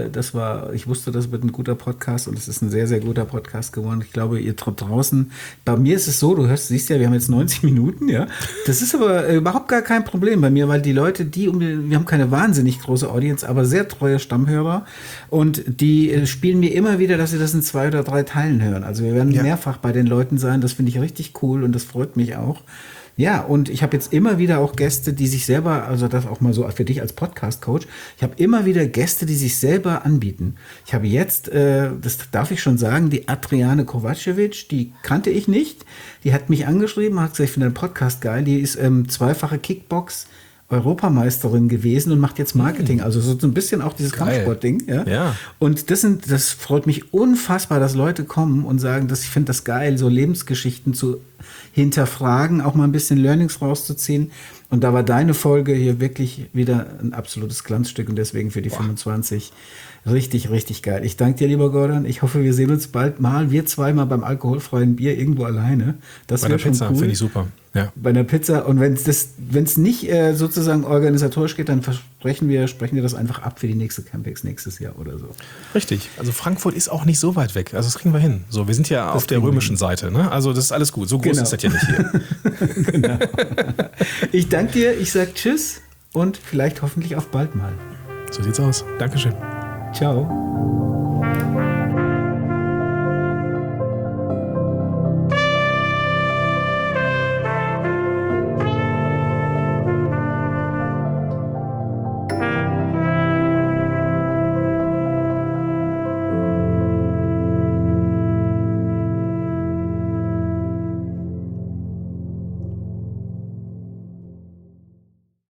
Ich wusste, das wird ein guter Podcast, und es ist ein sehr, sehr guter Podcast geworden. Ich glaube, ihr draußen, bei mir ist es so, siehst ja, wir haben jetzt 90 Minuten, ja. Das ist aber überhaupt gar kein Problem bei mir, weil die Leute, wir haben keine wahnsinnig große Audience, aber sehr treue Stammhörer, und die spielen mir immer wieder, dass sie das in 2 oder 3 Teilen hören. Also wir werden mehrfach bei den Leuten sein. Das finde ich richtig cool, und das freut mich auch. Ja, und ich habe jetzt immer wieder auch Gäste, die sich selber, also das auch mal so für dich als Podcast-Coach, ich habe immer wieder Gäste, die sich selber anbieten. Ich habe jetzt, das darf ich schon sagen, die Adriane Kovacevic, die kannte ich nicht, die hat mich angeschrieben, hat gesagt, ich finde den Podcast geil, die ist zweifache Kickbox-Europameisterin gewesen und macht jetzt Marketing, also so ein bisschen auch dieses Kampfsportding. Ja. Und das freut mich unfassbar, dass Leute kommen und sagen, ich finde das geil, so Lebensgeschichten zu hinterfragen, auch mal ein bisschen Learnings rauszuziehen. Und da war deine Folge hier wirklich wieder ein absolutes Glanzstück, und deswegen für die 25 richtig, richtig geil. Ich danke dir, lieber Gordon. Ich hoffe, wir sehen uns bald mal, wir zweimal beim alkoholfreien Bier irgendwo alleine. Das bei der Pizza, cool. Finde ich super. Ja. Bei der Pizza. Und wenn es nicht sozusagen organisatorisch geht, dann sprechen wir das einfach ab für die nächste Campix nächstes Jahr oder so. Richtig. Also Frankfurt ist auch nicht so weit weg. Also das kriegen wir hin. So, wir sind ja auf der römischen Seite. Ne? Also das ist alles gut. So groß ist das ja nicht hier. Genau. Ich danke dir. Ich sage Tschüss und vielleicht hoffentlich auf bald mal. So sieht's aus. Dankeschön. Ciao.